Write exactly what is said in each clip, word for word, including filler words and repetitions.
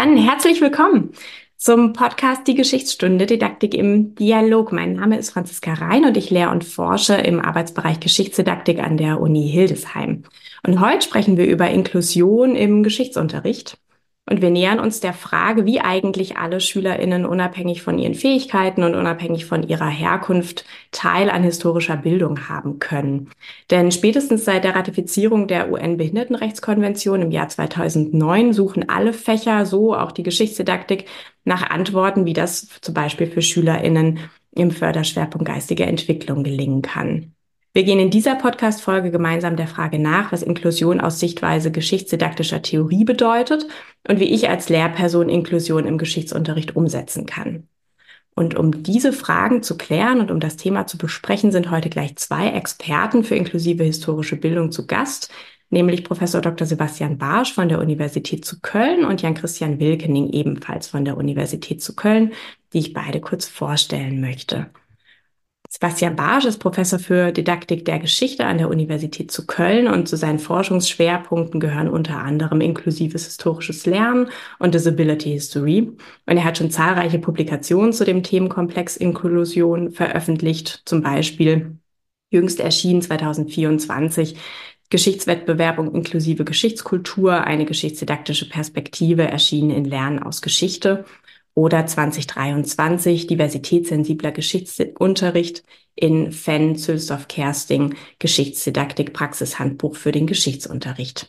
Dann herzlich willkommen zum Podcast Die Geschichtsstunde Didaktik im Dialog. Mein Name ist Franziska Rein und ich lehre und forsche im Arbeitsbereich Geschichtsdidaktik an der Uni Hildesheim. Und heute sprechen wir über Inklusion im Geschichtsunterricht. Und wir nähern uns der Frage, wie eigentlich alle SchülerInnen unabhängig von ihren Fähigkeiten und unabhängig von ihrer Herkunft Teil an historischer Bildung haben können. Denn spätestens seit der Ratifizierung der U N-Behindertenrechtskonvention im Jahr zweitausendneun suchen alle Fächer, so auch die Geschichtsdidaktik, nach Antworten, wie das zum Beispiel für SchülerInnen im Förderschwerpunkt geistige Entwicklung gelingen kann. Wir gehen in dieser Podcast-Folge gemeinsam der Frage nach, was Inklusion aus Sichtweise geschichtsdidaktischer Theorie bedeutet und wie ich als Lehrperson Inklusion im Geschichtsunterricht umsetzen kann. Und um diese Fragen zu klären und um das Thema zu besprechen, sind heute gleich zwei Experten für inklusive historische Bildung zu Gast, nämlich Professor Doktor Sebastian Barsch von der Universität zu Köln und Jan-Christian Wilkening ebenfalls von der Universität zu Köln, die ich beide kurz vorstellen möchte. Sebastian Barsch ist Professor für Didaktik der Geschichte an der Universität zu Köln und zu seinen Forschungsschwerpunkten gehören unter anderem inklusives historisches Lernen und Disability History. Und er hat schon zahlreiche Publikationen zu dem Themenkomplex Inklusion veröffentlicht, zum Beispiel jüngst erschienen zweitausendvierundzwanzig Geschichtswettbewerb und inklusive Geschichtskultur, eine geschichtsdidaktische Perspektive, erschienen in Lernen aus Geschichte. Oder zweitausenddreiundzwanzig diversitätssensibler Geschichtsunterricht in Fenn, Zülsdorf-Kersting, Geschichtsdidaktik Praxishandbuch für den Geschichtsunterricht.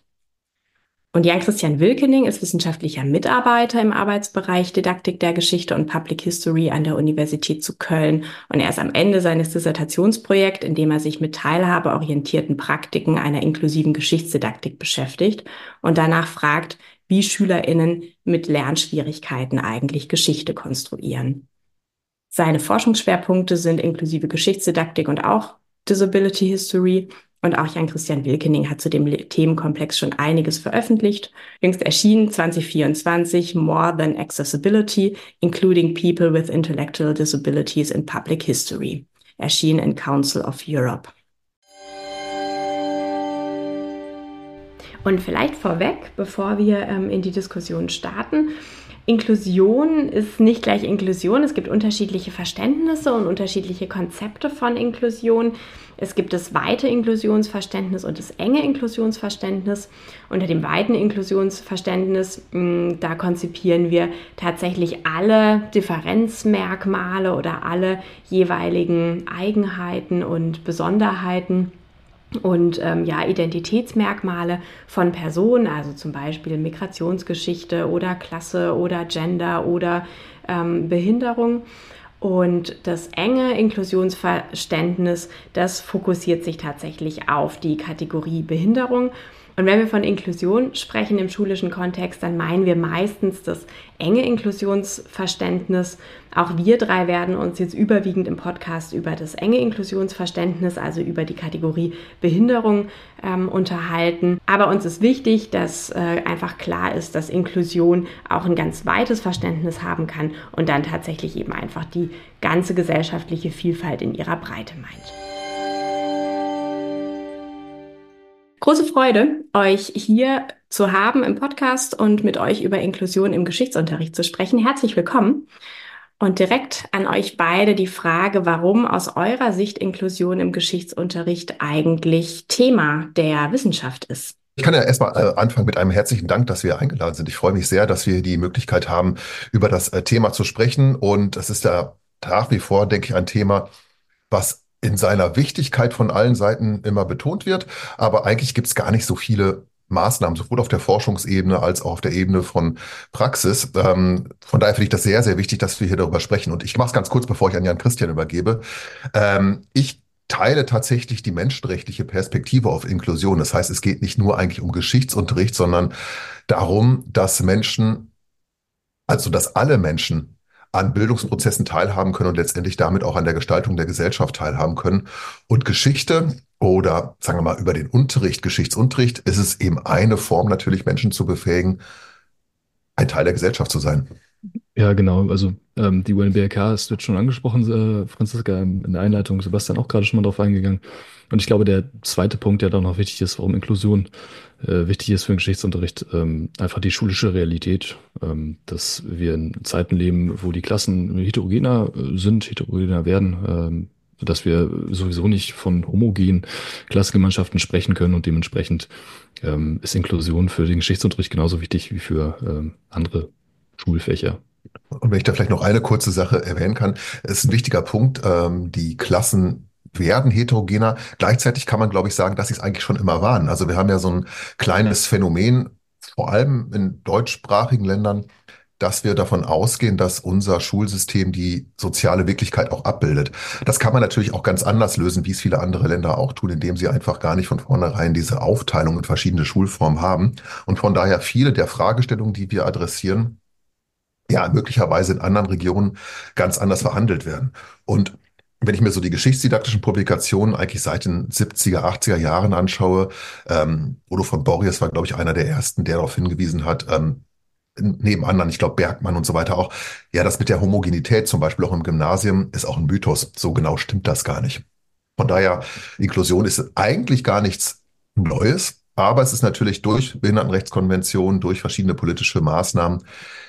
Und Jan-Christian Wilkening ist wissenschaftlicher Mitarbeiter im Arbeitsbereich Didaktik der Geschichte und Public History an der Universität zu Köln. Und er ist am Ende seines Dissertationsprojekts, in dem er sich mit teilhabeorientierten Praktiken einer inklusiven Geschichtsdidaktik beschäftigt und danach fragt, wie SchülerInnen mit Lernschwierigkeiten eigentlich Geschichte konstruieren. Seine Forschungsschwerpunkte sind inklusive Geschichtsdidaktik und auch Disability History. Und auch Jan-Christian Wilkening hat zu dem Themenkomplex schon einiges veröffentlicht. Jüngst erschienen zwanzig vierundzwanzig More Than Accessibility, Including People with Intellectual Disabilities in Public History, erschienen in Council of Europe. Und vielleicht vorweg, bevor wir ähm, in die Diskussion starten, Inklusion ist nicht gleich Inklusion. Es gibt unterschiedliche Verständnisse und unterschiedliche Konzepte von Inklusion. Es gibt das weite Inklusionsverständnis und das enge Inklusionsverständnis. Unter dem weiten Inklusionsverständnis, mh, da konzipieren wir tatsächlich alle Differenzmerkmale oder alle jeweiligen Eigenheiten und Besonderheiten und ähm, ja, Identitätsmerkmale von Personen, also zum Beispiel Migrationsgeschichte oder Klasse oder Gender oder ähm, Behinderung. Und das enge Inklusionsverständnis, das fokussiert sich tatsächlich auf die Kategorie Behinderung. Und wenn wir von Inklusion sprechen im schulischen Kontext, dann meinen wir meistens das enge Inklusionsverständnis. Auch wir drei werden uns jetzt überwiegend im Podcast über das enge Inklusionsverständnis, also über die Kategorie Behinderung ähm, unterhalten. Aber uns ist wichtig, dass äh, einfach klar ist, dass Inklusion auch ein ganz weites Verständnis haben kann und dann tatsächlich eben einfach die ganze gesellschaftliche Vielfalt in ihrer Breite meint. Große Freude, euch hier zu haben im Podcast und mit euch über Inklusion im Geschichtsunterricht zu sprechen. Herzlich willkommen. Und direkt an euch beide die Frage, warum aus eurer Sicht Inklusion im Geschichtsunterricht eigentlich Thema der Wissenschaft ist. Ich kann ja erstmal äh, anfangen mit einem herzlichen Dank, dass wir eingeladen sind. Ich freue mich sehr, dass wir die Möglichkeit haben, über das äh, Thema zu sprechen. Und es ist ja nach wie vor, denke ich, ein Thema, was in seiner Wichtigkeit von allen Seiten immer betont wird. Aber eigentlich gibt es gar nicht so viele Maßnahmen, sowohl auf der Forschungsebene als auch auf der Ebene von Praxis. Ähm, von daher finde ich das sehr, sehr wichtig, dass wir hier darüber sprechen. Und ich mache es ganz kurz, bevor ich an Jan-Christian übergebe. Ähm, ich teile tatsächlich die menschenrechtliche Perspektive auf Inklusion. Das heißt, es geht nicht nur eigentlich um Geschichtsunterricht, sondern darum, dass Menschen, also dass alle Menschen an Bildungsprozessen teilhaben können und letztendlich damit auch an der Gestaltung der Gesellschaft teilhaben können. Und Geschichte oder sagen wir mal über den Unterricht, Geschichtsunterricht, ist es eben eine Form natürlich, Menschen zu befähigen, ein Teil der Gesellschaft zu sein. Ja, genau. Also ähm, die U N B R K ist jetzt schon angesprochen, äh, Franziska, in der Einleitung, Sebastian auch gerade schon mal drauf eingegangen. Und ich glaube, der zweite Punkt, der da noch wichtig ist, warum Inklusion äh, wichtig ist für den Geschichtsunterricht, ähm, einfach die schulische Realität, ähm, dass wir in Zeiten leben, wo die Klassen heterogener äh, sind, heterogener werden, ähm, dass wir sowieso nicht von homogenen Klassengemeinschaften sprechen können und dementsprechend ähm, ist Inklusion für den Geschichtsunterricht genauso wichtig wie für ähm, andere Schulfächer. Und wenn ich da vielleicht noch eine kurze Sache erwähnen kann, ist ein wichtiger Punkt, ähm, die Klassen werden heterogener. Gleichzeitig kann man, glaube ich, sagen, dass sie es eigentlich schon immer waren. Also wir haben ja so ein kleines Phänomen, vor allem in deutschsprachigen Ländern, dass wir davon ausgehen, dass unser Schulsystem die soziale Wirklichkeit auch abbildet. Das kann man natürlich auch ganz anders lösen, wie es viele andere Länder auch tun, indem sie einfach gar nicht von vornherein diese Aufteilung in verschiedene Schulformen haben. Und von daher viele der Fragestellungen, die wir adressieren, ja, möglicherweise in anderen Regionen ganz anders verhandelt werden. Und wenn ich mir so die geschichtsdidaktischen Publikationen eigentlich seit den siebziger, achtziger Jahren anschaue, ähm, Odo von Borries war, glaube ich, einer der ersten, der darauf hingewiesen hat, ähm, neben anderen, ich glaube Bergmann und so weiter auch, ja, das mit der Homogenität zum Beispiel auch im Gymnasium ist auch ein Mythos. So genau stimmt das gar nicht. Von daher, Inklusion ist eigentlich gar nichts Neues, aber es ist natürlich durch Behindertenrechtskonventionen, durch verschiedene politische Maßnahmen,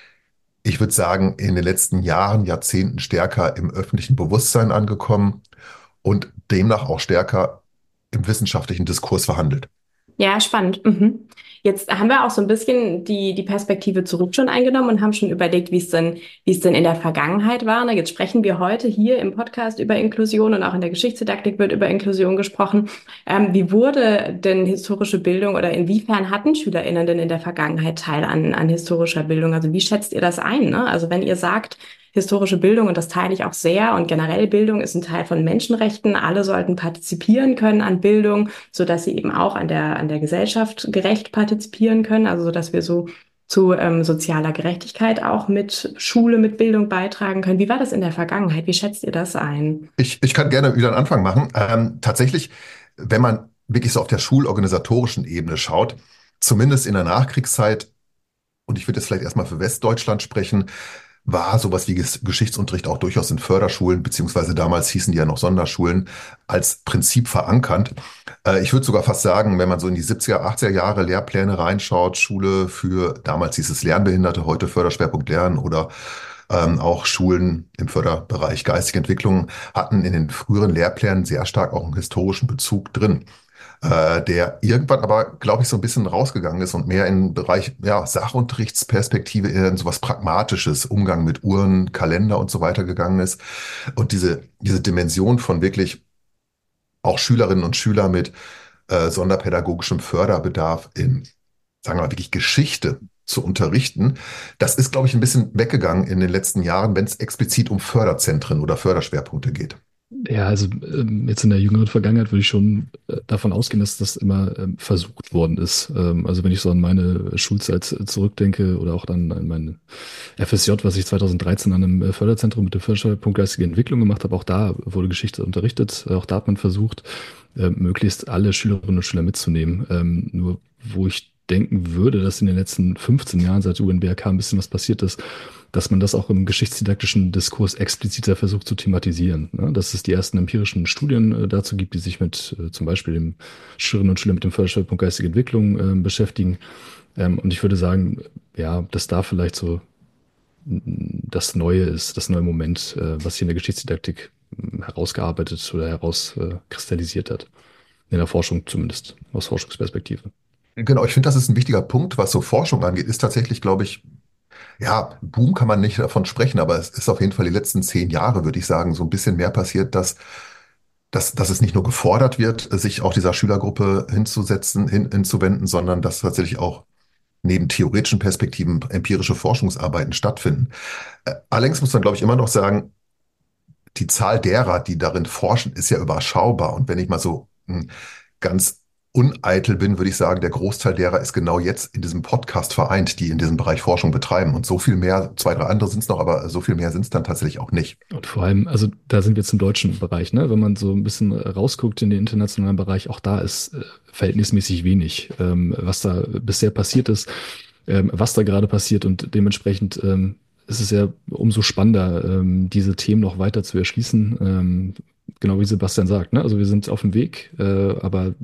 ich würde sagen, in den letzten Jahren, Jahrzehnten stärker im öffentlichen Bewusstsein angekommen und demnach auch stärker im wissenschaftlichen Diskurs verhandelt. Ja, spannend. Mhm. Jetzt haben wir auch so ein bisschen die, die Perspektive zurück schon eingenommen und haben schon überlegt, wie es denn, wie es denn in der Vergangenheit war. Ne? Jetzt sprechen wir heute hier im Podcast über Inklusion und auch in der Geschichtsdidaktik wird über Inklusion gesprochen. Ähm, wie wurde denn historische Bildung oder inwiefern hatten SchülerInnen denn in der Vergangenheit Teil an, an historischer Bildung? Also wie schätzt ihr das ein? Ne? Also wenn ihr sagt, historische Bildung, und das teile ich auch sehr, und generell Bildung ist ein Teil von Menschenrechten. Alle sollten partizipieren können an Bildung, so dass sie eben auch an der, an der Gesellschaft gerecht partizipieren können, also so dass wir so zu ähm, sozialer Gerechtigkeit auch mit Schule, mit Bildung beitragen können. Wie war das in der Vergangenheit? Wie schätzt ihr das ein? Ich, ich kann gerne wieder einen Anfang machen. Ähm, tatsächlich, wenn man wirklich so auf der schulorganisatorischen Ebene schaut, zumindest in der Nachkriegszeit, und ich würde jetzt vielleicht erstmal für Westdeutschland sprechen, war sowas wie Ges- Geschichtsunterricht auch durchaus in Förderschulen, beziehungsweise damals hießen die ja noch Sonderschulen, als Prinzip verankert. Äh, ich würde sogar fast sagen, wenn man so in die siebziger, achtziger Jahre Lehrpläne reinschaut, Schule für, damals hieß es Lernbehinderte, heute Förderschwerpunkt Lernen oder ähm, auch Schulen im Förderbereich geistige Entwicklung, hatten in den früheren Lehrplänen sehr stark auch einen historischen Bezug drin, äh, der irgendwann aber, glaube ich, so ein bisschen rausgegangen ist und mehr in den Bereich ja, Sachunterrichtsperspektive eher in sowas Pragmatisches, Umgang mit Uhren, Kalender und so weiter gegangen ist. Und diese, diese Dimension von wirklich auch Schülerinnen und Schüler mit äh, sonderpädagogischem Förderbedarf in, sagen wir mal, wirklich Geschichte zu unterrichten, das ist, glaube ich, ein bisschen weggegangen in den letzten Jahren, wenn es explizit um Förderzentren oder Förderschwerpunkte geht. Ja, also ähm, jetzt in der jüngeren Vergangenheit würde ich schon äh, davon ausgehen, dass das immer ähm, versucht worden ist. Ähm, also wenn ich so an meine Schulzeit zurückdenke oder auch dann an mein F S J, was ich zweitausenddreizehn an einem äh, Förderzentrum mit dem Förderschwerpunkt geistige Entwicklung gemacht habe, auch da wurde Geschichte unterrichtet. Auch da hat man versucht, äh, möglichst alle Schülerinnen und Schüler mitzunehmen. Ähm, nur wo ich denken würde, dass in den letzten fünfzehn Jahren seit U N B R K ein bisschen was passiert ist, dass man das auch im geschichtsdidaktischen Diskurs expliziter versucht zu thematisieren. Ne? Dass es die ersten empirischen Studien äh, dazu gibt, die sich mit äh, zum Beispiel dem Schülerinnen und Schülern mit dem Förderschwerpunkt geistige Entwicklung äh, beschäftigen. Ähm, und ich würde sagen, ja, dass da vielleicht so mm, das Neue ist, das neue Moment, äh, was hier in der Geschichtsdidaktik mm, herausgearbeitet oder herauskristallisiert hat. In der Forschung zumindest, aus Forschungsperspektive. Genau, ich finde, das ist ein wichtiger Punkt, was so Forschung angeht, ist tatsächlich, glaube ich, ja, Boom kann man nicht davon sprechen, aber es ist auf jeden Fall die letzten zehn Jahre, würde ich sagen, so ein bisschen mehr passiert, dass, dass, dass es nicht nur gefordert wird, sich auch dieser Schülergruppe hinzusetzen, hin, hinzuwenden, sondern dass tatsächlich auch neben theoretischen Perspektiven empirische Forschungsarbeiten stattfinden. Äh, Allerdings muss man, glaube ich, immer noch sagen, die Zahl derer, die darin forschen, ist ja überschaubar. Und wenn ich mal so hm, ganz uneitel bin, würde ich sagen, der Großteil derer ist genau jetzt in diesem Podcast vereint, die in diesem Bereich Forschung betreiben. Und so viel mehr, zwei, drei andere sind es noch, aber so viel mehr sind es dann tatsächlich auch nicht. Und vor allem, also da sind wir jetzt im deutschen Bereich, ne? Wenn man so ein bisschen rausguckt in den internationalen Bereich, auch da ist äh, verhältnismäßig wenig, ähm, was da bisher passiert ist, ähm, was da gerade passiert und dementsprechend ähm, es ist ja umso spannender, ähm, diese Themen noch weiter zu erschließen. Ähm, genau wie Sebastian sagt, ne? Also wir sind auf dem Weg, äh, aber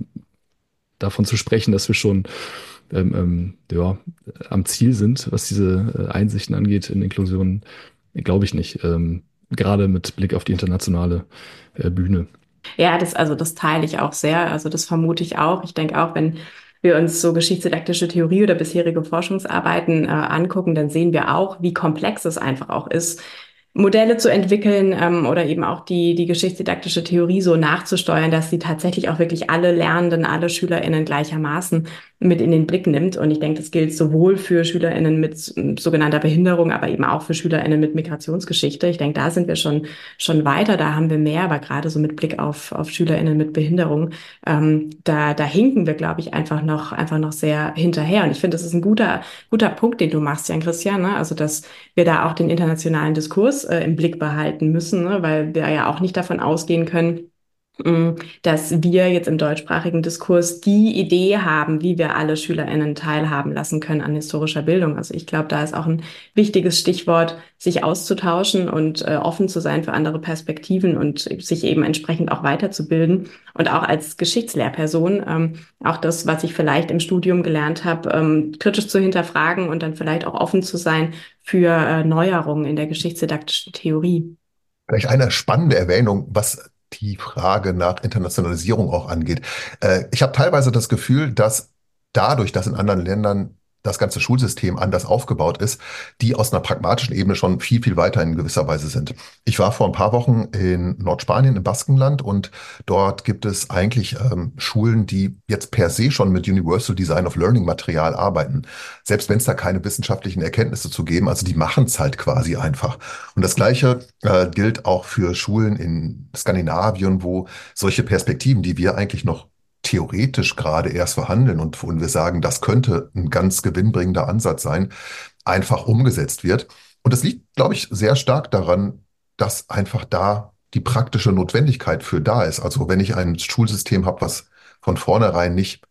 davon zu sprechen, dass wir schon ähm, ähm, ja, am Ziel sind, was diese äh, Einsichten angeht in Inklusion, glaube ich nicht. Ähm, gerade mit Blick auf die internationale äh, Bühne. Ja, das, also das teile ich auch sehr. Also das vermute ich auch. Ich denke auch, wenn wir uns so geschichtsdidaktische Theorie oder bisherige Forschungsarbeiten äh, angucken, dann sehen wir auch, wie komplex es einfach auch ist, Modelle zu entwickeln ähm, oder eben auch die, die geschichtsdidaktische Theorie so nachzusteuern, dass sie tatsächlich auch wirklich alle Lernenden, alle SchülerInnen gleichermaßen mit in den Blick nimmt. Und ich denke, das gilt sowohl für SchülerInnen mit sogenannter Behinderung, aber eben auch für SchülerInnen mit Migrationsgeschichte. Ich denke, da sind wir schon, schon weiter, da haben wir mehr, aber gerade so mit Blick auf, auf SchülerInnen mit Behinderung, ähm, da, da hinken wir, glaube ich, einfach noch, einfach noch sehr hinterher. Und ich finde, das ist ein guter, guter Punkt, den du machst, Jan Christian, ne? Also, dass wir da auch den internationalen Diskurs äh, im Blick behalten müssen, ne? Weil wir ja auch nicht davon ausgehen können, mh, dass wir jetzt im deutschsprachigen Diskurs die Idee haben, wie wir alle SchülerInnen teilhaben lassen können an historischer Bildung. Also ich glaube, da ist auch ein wichtiges Stichwort, sich auszutauschen und äh, offen zu sein für andere Perspektiven und sich eben entsprechend auch weiterzubilden. Und auch als Geschichtslehrperson, ähm, auch das, was ich vielleicht im Studium gelernt habe, ähm, kritisch zu hinterfragen und dann vielleicht auch offen zu sein für äh, Neuerungen in der geschichtsdidaktischen Theorie. Vielleicht eine spannende Erwähnung, was die Frage nach Internationalisierung auch angeht. Äh, ich habe teilweise das Gefühl, dass dadurch, dass in anderen Ländern das ganze Schulsystem anders aufgebaut ist, die aus einer pragmatischen Ebene schon viel, viel weiter in gewisser Weise sind. Ich war vor ein paar Wochen in Nordspanien, im Baskenland, und dort gibt es eigentlich ähm, Schulen, die jetzt per se schon mit Universal Design of Learning Material arbeiten. Selbst wenn es da keine wissenschaftlichen Erkenntnisse zu geben, also die machen es halt quasi einfach. Und das Gleiche äh, gilt auch für Schulen in Skandinavien, wo solche Perspektiven, die wir eigentlich noch theoretisch gerade erst verhandeln und wo wir sagen, das könnte ein ganz gewinnbringender Ansatz sein, einfach umgesetzt wird. Und das liegt, glaube ich, sehr stark daran, dass einfach da die praktische Notwendigkeit für da ist. Also wenn ich ein Schulsystem habe, was von vornherein nicht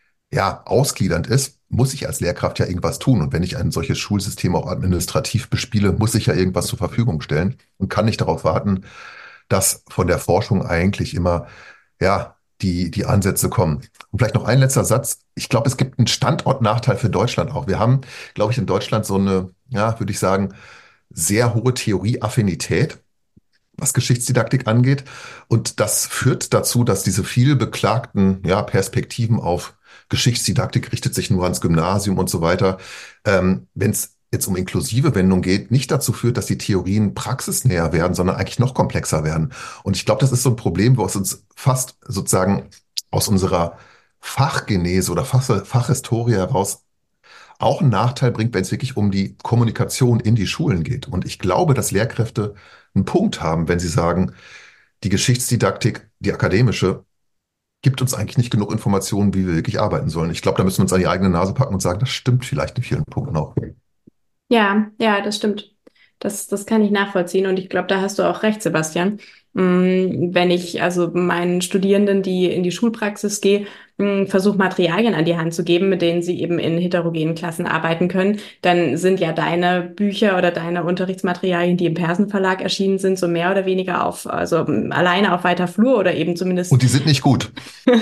ja, ausgliedernd ist, muss ich als Lehrkraft ja irgendwas tun. Und wenn ich ein solches Schulsystem auch administrativ bespiele, muss ich ja irgendwas zur Verfügung stellen und kann nicht darauf warten, dass von der Forschung eigentlich immer, ja, die, die Ansätze kommen. Und vielleicht noch ein letzter Satz. Ich glaube, es gibt einen Standortnachteil für Deutschland auch. Wir haben, glaube ich, in Deutschland so eine, ja, würde ich sagen, sehr hohe Theorieaffinität, was Geschichtsdidaktik angeht. Und das führt dazu, dass diese viel beklagten, ja, Perspektiven auf Geschichtsdidaktik richtet sich nur ans Gymnasium und so weiter. Ähm, wenn es jetzt um inklusive Wendung geht, nicht dazu führt, dass die Theorien praxisnäher werden, sondern eigentlich noch komplexer werden. Und ich glaube, das ist so ein Problem, was uns fast sozusagen aus unserer Fachgenese oder Fach, Fachhistorie heraus auch einen Nachteil bringt, wenn es wirklich um die Kommunikation in die Schulen geht. Und ich glaube, dass Lehrkräfte einen Punkt haben, wenn sie sagen, die Geschichtsdidaktik, die akademische, gibt uns eigentlich nicht genug Informationen, wie wir wirklich arbeiten sollen. Ich glaube, da müssen wir uns an die eigene Nase packen und sagen, das stimmt vielleicht in vielen Punkten auch. Ja, ja, das stimmt. Das, das kann ich nachvollziehen und ich glaube, da hast du auch recht, Sebastian. Mm, Wenn ich also meinen Studierenden, die in die Schulpraxis gehe, mm, versuche Materialien an die Hand zu geben, mit denen sie eben in heterogenen Klassen arbeiten können, dann sind ja deine Bücher oder deine Unterrichtsmaterialien, die im Persen Verlag erschienen sind, so mehr oder weniger auf, also mm, alleine auf weiter Flur oder eben Und zumindest die sind nicht gut.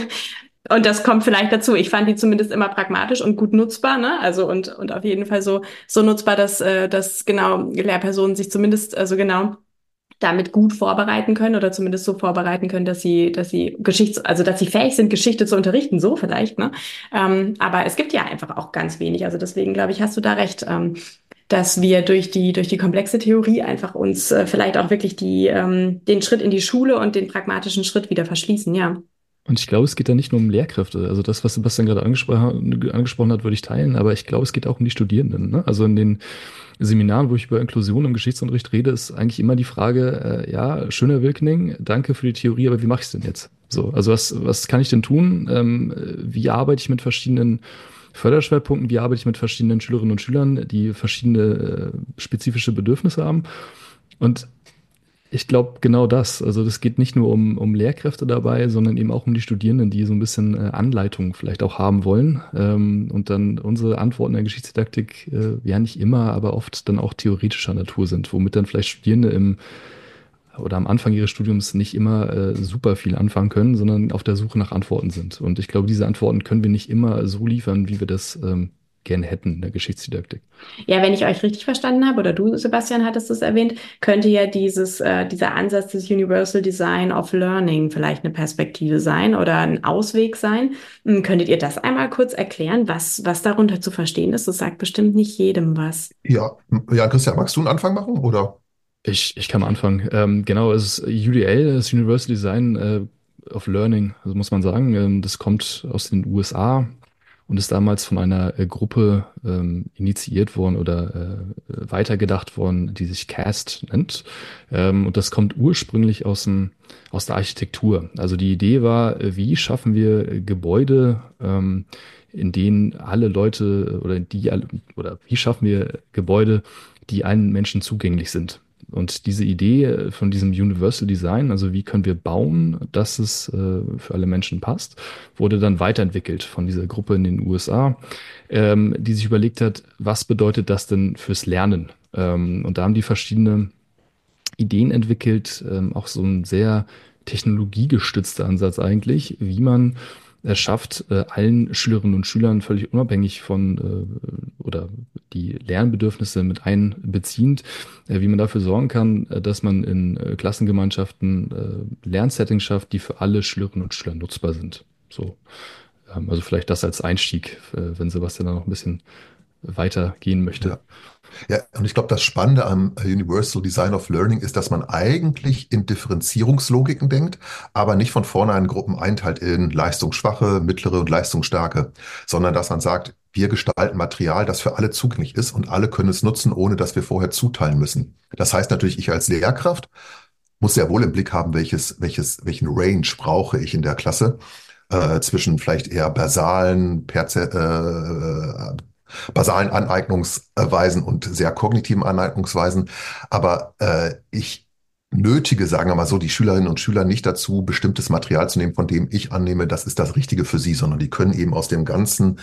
und das kommt vielleicht dazu. Ich fand die zumindest immer pragmatisch und gut nutzbar, ne? Also und und auf jeden Fall so so nutzbar, dass äh, dass genau Lehrpersonen sich zumindest also genau damit gut vorbereiten können oder zumindest so vorbereiten können, dass sie dass sie Geschichts also dass sie fähig sind, Geschichte zu unterrichten, so vielleicht, ne? Ähm, aber es gibt ja einfach auch ganz wenig. Also deswegen glaube ich, hast du da recht. Ähm, dass wir durch die durch die komplexe Theorie einfach uns äh, vielleicht auch wirklich die ähm, den Schritt in die Schule und den pragmatischen Schritt wieder verschließen, ja. Und ich glaube, es geht da nicht nur um Lehrkräfte. Also das, was Sebastian gerade angesprochen, angesprochen hat, würde ich teilen. Aber ich glaube, es geht auch um die Studierenden. Ne? Also in den Seminaren, wo ich über Inklusion im Geschichtsunterricht rede, ist eigentlich immer die Frage, äh, ja, schöner Wilkening, danke für die Theorie, aber wie mache ich es denn jetzt? So, also was, was kann ich denn tun? Ähm, wie arbeite ich mit verschiedenen Förderschwerpunkten? Wie arbeite ich mit verschiedenen Schülerinnen und Schülern, die verschiedene äh, spezifische Bedürfnisse haben? Und Ich glaube genau das. Also das geht nicht nur um, um Lehrkräfte dabei, sondern eben auch um die Studierenden, die so ein bisschen äh, Anleitung vielleicht auch haben wollen. Ähm, und dann unsere Antworten in der Geschichtsdidaktik äh, ja nicht immer, aber oft dann auch theoretischer Natur sind, womit dann vielleicht Studierende im oder am Anfang ihres Studiums nicht immer äh, super viel anfangen können, sondern auf der Suche nach Antworten sind. Und ich glaube, diese Antworten können wir nicht immer so liefern, wie wir das ähm, gerne hätten in der Geschichtsdidaktik. Ja, wenn ich euch richtig verstanden habe, oder du, Sebastian, hattest es erwähnt, könnte ja dieses, äh, dieser Ansatz des Universal Design of Learning vielleicht eine Perspektive sein oder ein Ausweg sein. Hm, könntet ihr das einmal kurz erklären, was, was darunter zu verstehen ist? Das sagt bestimmt nicht jedem was. Ja, ja, Christian, magst du einen Anfang machen oder? Ich, ich kann mal anfangen. Ähm, genau, es ist U D L, das Universal Design äh, of Learning, also muss man sagen. Ähm, das kommt aus den U S A und ist damals von einer äh, Gruppe ähm, initiiert worden oder äh, weitergedacht worden, die sich CAST nennt. Ähm, und das kommt ursprünglich aus dem, aus der Architektur. Also die Idee war, äh, wie schaffen wir äh, Gebäude, ähm, in denen alle Leute oder die alle, oder wie schaffen wir Gebäude, die allen Menschen zugänglich sind. Und diese Idee von diesem Universal Design, also wie können wir bauen, dass es äh, für alle Menschen passt, wurde dann weiterentwickelt von dieser Gruppe in den U S A, ähm, die sich überlegt hat, was bedeutet das denn fürs Lernen? Ähm, und da haben die verschiedene Ideen entwickelt, ähm, auch so ein sehr technologiegestützter Ansatz eigentlich, wie man es schafft, äh, allen Schülerinnen und Schülern völlig unabhängig von äh, oder die Lernbedürfnisse mit einbeziehend, äh, wie man dafür sorgen kann, äh, dass man in äh, Klassengemeinschaften äh, Lernsettings schafft, die für alle Schülerinnen und Schüler nutzbar sind. So, ähm, also vielleicht das als Einstieg, äh, wenn Sebastian da noch ein bisschen weiter gehen möchte. Ja. Ja, und ich glaube, das Spannende am Universal Design of Learning ist, dass man eigentlich in Differenzierungslogiken denkt, aber nicht von vornherein Gruppen einteilt in leistungsschwache, mittlere und leistungsstarke, sondern dass man sagt, wir gestalten Material, das für alle zugänglich ist und alle können es nutzen, ohne dass wir vorher zuteilen müssen. Das heißt natürlich, ich als Lehrkraft muss sehr wohl im Blick haben, welches, welches, welchen Range brauche ich in der Klasse äh, zwischen vielleicht eher basalen, perze äh, basalen Aneignungsweisen und sehr kognitiven Aneignungsweisen. Aber äh, ich nötige, sagen wir mal so, die Schülerinnen und Schüler nicht dazu, bestimmtes Material zu nehmen, von dem ich annehme, das ist das Richtige für sie, sondern die können eben aus dem ganzen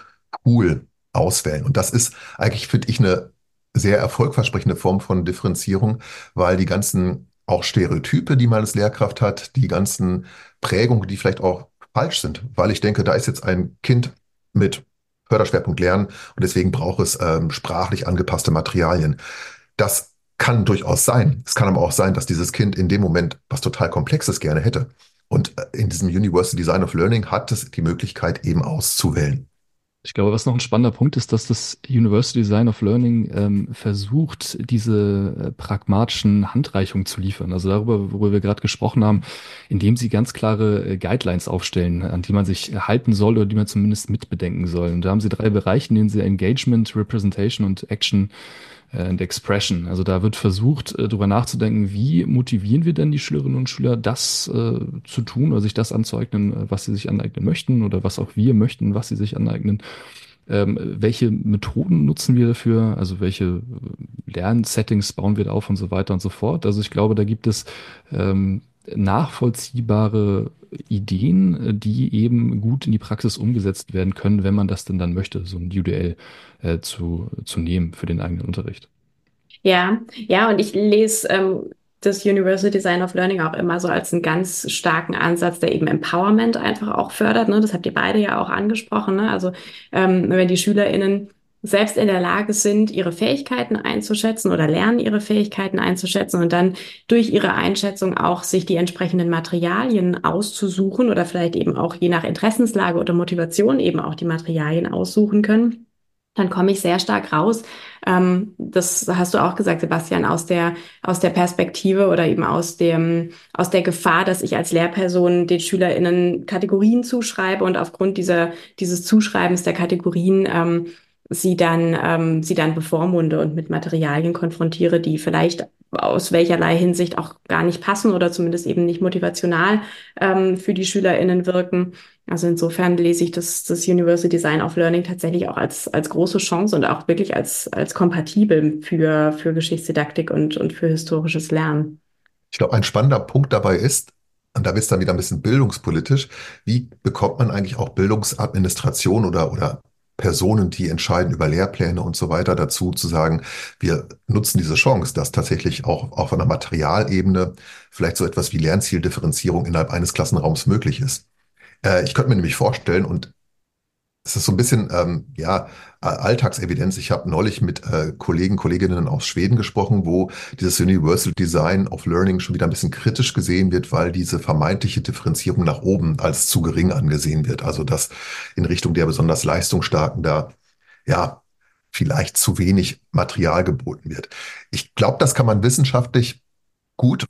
Pool auswählen. Und das ist eigentlich, finde ich, eine sehr erfolgversprechende Form von Differenzierung, weil die ganzen auch Stereotype, die man als Lehrkraft hat, die ganzen Prägungen, die vielleicht auch falsch sind, weil ich denke, da ist jetzt ein Kind mit Förderschwerpunkt Lernen und deswegen braucht es ähm, sprachlich angepasste Materialien. Das kann durchaus sein. Es kann aber auch sein, dass dieses Kind in dem Moment was total Komplexes gerne hätte. Und äh, in diesem Universal Design of Learning hat es die Möglichkeit, eben auszuwählen. Ich glaube, was noch ein spannender Punkt ist, dass das Universal Design of Learning ähm, versucht, diese äh, pragmatischen Handreichungen zu liefern. Also darüber, worüber wir gerade gesprochen haben, indem sie ganz klare äh, Guidelines aufstellen, an die man sich halten soll oder die man zumindest mitbedenken soll. Und da haben sie drei Bereiche, in denen sie Engagement, Representation und Action and Expression. Also da wird versucht, äh, darüber nachzudenken, wie motivieren wir denn die Schülerinnen und Schüler, das äh, zu tun oder sich das anzueignen, äh, was sie sich aneignen möchten oder was auch wir möchten, was sie sich aneignen. Ähm, welche Methoden nutzen wir dafür? Also welche äh, Lernsettings bauen wir da auf und so weiter und so fort. Also ich glaube, da gibt es ähm, nachvollziehbare Ideen, äh, die eben gut in die Praxis umgesetzt werden können, wenn man das denn dann möchte, so ein U D L äh, zu, zu nehmen für den eigenen Unterricht. Ja, ja, und ich lese ähm, das Universal Design of Learning auch immer so als einen ganz starken Ansatz, der eben Empowerment einfach auch fördert. Ne? Das habt ihr beide ja auch angesprochen. Ne? Also ähm, wenn die SchülerInnen selbst in der Lage sind, ihre Fähigkeiten einzuschätzen oder lernen, ihre Fähigkeiten einzuschätzen und dann durch ihre Einschätzung auch sich die entsprechenden Materialien auszusuchen oder vielleicht eben auch je nach Interessenslage oder Motivation eben auch die Materialien aussuchen können, dann komme ich sehr stark raus. Ähm, das hast du auch gesagt, Sebastian, aus der, aus der Perspektive oder eben aus dem, aus der Gefahr, dass ich als Lehrperson den SchülerInnen Kategorien zuschreibe und aufgrund dieser, dieses Zuschreibens der Kategorien, ähm, sie dann, ähm, sie dann bevormunde und mit Materialien konfrontiere, die vielleicht aus welcherlei Hinsicht auch gar nicht passen oder zumindest eben nicht motivational, ähm, für die SchülerInnen wirken. Also insofern lese ich das, das Universal Design of Learning tatsächlich auch als, als große Chance und auch wirklich als, als kompatibel für, für Geschichtsdidaktik und, und für historisches Lernen. Ich glaube, ein spannender Punkt dabei ist, und da wird es dann wieder ein bisschen bildungspolitisch, wie bekommt man eigentlich auch Bildungsadministration oder, oder Personen, die entscheiden über Lehrpläne und so weiter, dazu zu sagen, wir nutzen diese Chance, dass tatsächlich auch auf einer Materialebene vielleicht so etwas wie Lernzieldifferenzierung innerhalb eines Klassenraums möglich ist. Äh, ich könnte mir nämlich vorstellen, und es ist so ein bisschen, ähm, ja, Alltagsevidenz. Ich habe neulich mit äh, Kollegen, Kolleginnen aus Schweden gesprochen, wo dieses Universal Design of Learning schon wieder ein bisschen kritisch gesehen wird, weil diese vermeintliche Differenzierung nach oben als zu gering angesehen wird. Also dass in Richtung der besonders Leistungsstarken da, ja, vielleicht zu wenig Material geboten wird. Ich glaube, das kann man wissenschaftlich gut,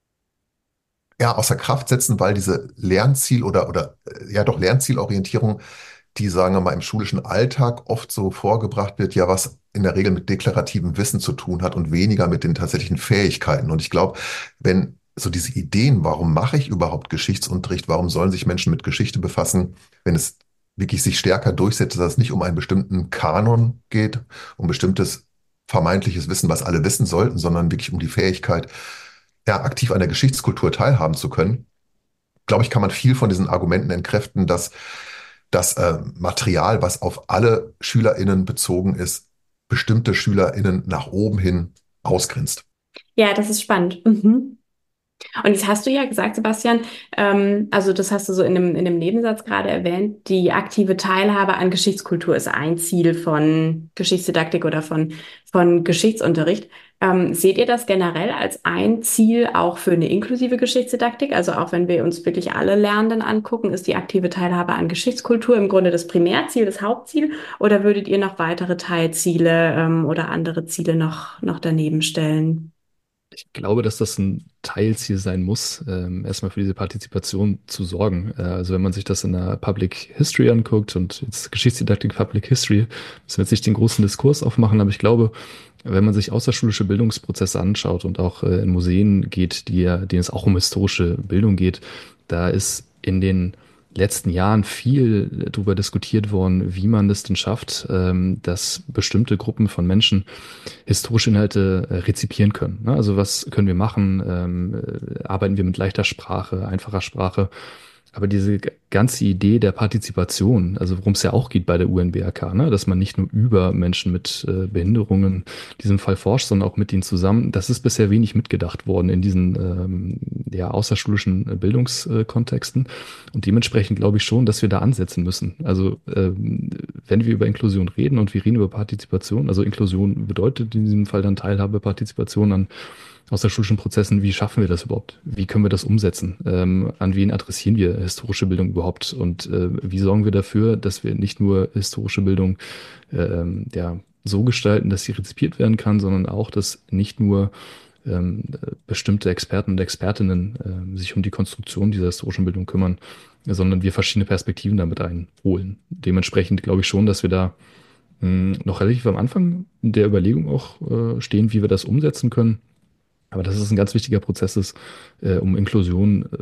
ja, außer Kraft setzen, weil diese Lernziel oder, oder, äh, ja, doch Lernzielorientierung, die, sagen wir mal, im schulischen Alltag oft so vorgebracht wird, ja, was in der Regel mit deklarativem Wissen zu tun hat und weniger mit den tatsächlichen Fähigkeiten. Und ich glaube, wenn so diese Ideen, warum mache ich überhaupt Geschichtsunterricht, warum sollen sich Menschen mit Geschichte befassen, wenn es wirklich sich stärker durchsetzt, dass es nicht um einen bestimmten Kanon geht, um bestimmtes vermeintliches Wissen, was alle wissen sollten, sondern wirklich um die Fähigkeit, ja, aktiv an der Geschichtskultur teilhaben zu können, glaube ich, kann man viel von diesen Argumenten entkräften, dass das äh, Material, was auf alle SchülerInnen bezogen ist, bestimmte SchülerInnen nach oben hin ausgrenzt. Ja, das ist spannend. Mhm. Und jetzt hast du ja gesagt, Sebastian, ähm, also das hast du so in dem, in dem Nebensatz gerade erwähnt, die aktive Teilhabe an Geschichtskultur ist ein Ziel von Geschichtsdidaktik oder von, von Geschichtsunterricht. Ähm, seht ihr das generell als ein Ziel auch für eine inklusive Geschichtsdidaktik? Also auch wenn wir uns wirklich alle Lernenden angucken, ist die aktive Teilhabe an Geschichtskultur im Grunde das Primärziel, das Hauptziel? Oder würdet ihr noch weitere Teilziele, ähm, oder andere Ziele noch, noch daneben stellen? Ich glaube, dass das ein Teilziel sein muss, ähm, erstmal für diese Partizipation zu sorgen. Äh, also wenn man sich das in der Public History anguckt und jetzt Geschichtsdidaktik Public History, müssen wir jetzt nicht den großen Diskurs aufmachen, aber ich glaube, wenn man sich außerschulische Bildungsprozesse anschaut und auch äh, in Museen geht, die ja, denen es auch um historische Bildung geht, da ist in den letzten Jahren viel darüber diskutiert worden, wie man es denn schafft, ähm, dass bestimmte Gruppen von Menschen historische Inhalte äh, rezipieren können. Ne? Also was können wir machen? Ähm, äh, arbeiten wir mit leichter Sprache, einfacher Sprache? Aber diese g- ganze Idee der Partizipation, also worum es ja auch geht bei der U N B R K, ne? Dass man nicht nur über Menschen mit äh, Behinderungen in diesem Fall forscht, sondern auch mit ihnen zusammen, das ist bisher wenig mitgedacht worden in diesen ähm, ja, außerschulischen äh, Bildungskontexten. Und dementsprechend glaube ich schon, dass wir da ansetzen müssen. Also ähm, wenn wir über Inklusion reden und wir reden über Partizipation, also Inklusion bedeutet in diesem Fall dann Teilhabe, Partizipation an außerschulischen Prozessen, wie schaffen wir das überhaupt? Wie können wir das umsetzen? Ähm, an wen adressieren wir historische Bildung überhaupt? Und äh, wie sorgen wir dafür, dass wir nicht nur historische Bildung ähm, ja, so gestalten, dass sie rezipiert werden kann, sondern auch, dass nicht nur ähm, bestimmte Experten und Expertinnen äh, sich um die Konstruktion dieser historischen Bildung kümmern, sondern wir verschiedene Perspektiven damit einholen. Dementsprechend glaube ich schon, dass wir da mh, noch relativ am Anfang der Überlegung auch äh, stehen, wie wir das umsetzen können. Aber dass es ein ganz wichtiger Prozess ist, äh, um Inklusion äh,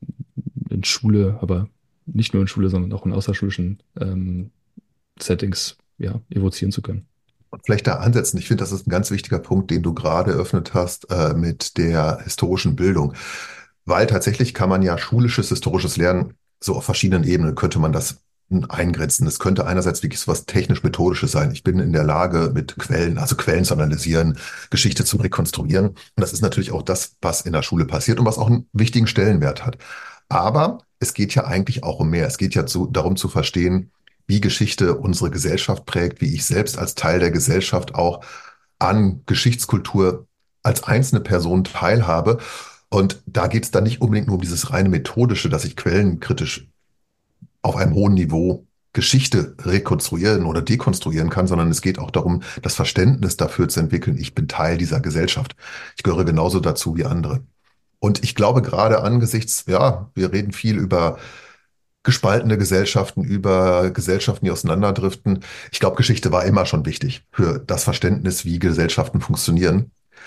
in Schule, aber nicht nur in Schule, sondern auch in außerschulischen ähm, Settings, ja, evozieren zu können. Und vielleicht da ansetzen. Ich finde, das ist ein ganz wichtiger Punkt, den du gerade eröffnet hast, äh, mit der historischen Bildung. Weil tatsächlich kann man ja schulisches, historisches Lernen so auf verschiedenen Ebenen könnte man das eingrenzen. Es könnte einerseits wirklich so was technisch-methodisches sein. Ich bin in der Lage, mit Quellen, also Quellen zu analysieren, Geschichte zu rekonstruieren. Und das ist natürlich auch das, was in der Schule passiert und was auch einen wichtigen Stellenwert hat. Aber es geht ja eigentlich auch um mehr. Es geht ja zu, darum zu verstehen, wie Geschichte unsere Gesellschaft prägt, wie ich selbst als Teil der Gesellschaft auch an Geschichtskultur als einzelne Person teilhabe. Und da geht es dann nicht unbedingt nur um dieses reine Methodische, dass ich quellenkritisch auf einem hohen Niveau Geschichte rekonstruieren oder dekonstruieren kann, sondern es geht auch darum, das Verständnis dafür zu entwickeln, ich bin Teil dieser Gesellschaft. Ich gehöre genauso dazu wie andere. Und ich glaube gerade angesichts, ja, wir reden viel über gespaltene Gesellschaften, über Gesellschaften, die auseinanderdriften. Ich glaube, Geschichte war immer schon wichtig für das Verständnis, wie Gesellschaften funktionieren.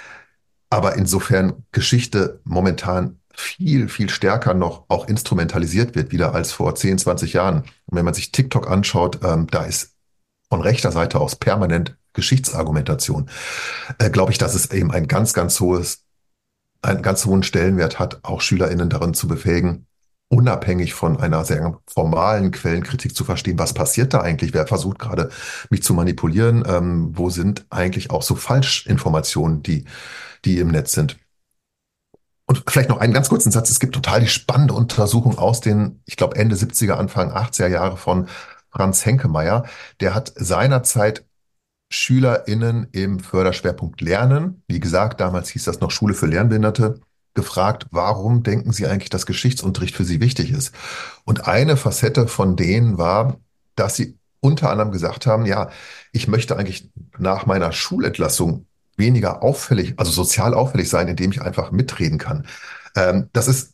Aber insofern Geschichte momentan viel, viel stärker noch auch instrumentalisiert wird, wieder als vor zehn, zwanzig Jahren. Und wenn man sich TikTok anschaut, ähm, da ist von rechter Seite aus permanent Geschichtsargumentation. Äh, glaube ich, dass es eben ein ganz, ganz hohes einen ganz hohen Stellenwert hat, auch SchülerInnen darin zu befähigen, unabhängig von einer sehr formalen Quellenkritik zu verstehen, was passiert da eigentlich, wer versucht gerade mich zu manipulieren, ähm, wo sind eigentlich auch so Falschinformationen, die, die im Netz sind. Und vielleicht noch einen ganz kurzen Satz. Es gibt total die spannende Untersuchung aus den, ich glaube, Ende siebziger, Anfang achtziger Jahre von Franz Henkemeyer. Der hat seinerzeit SchülerInnen im Förderschwerpunkt Lernen, wie gesagt, damals hieß das noch Schule für Lernbehinderte, gefragt, warum denken Sie eigentlich, dass Geschichtsunterricht für Sie wichtig ist? Und eine Facette von denen war, dass sie unter anderem gesagt haben, ja, ich möchte eigentlich nach meiner Schulentlassung weniger auffällig, also sozial auffällig sein, indem ich einfach mitreden kann. Ähm, das ist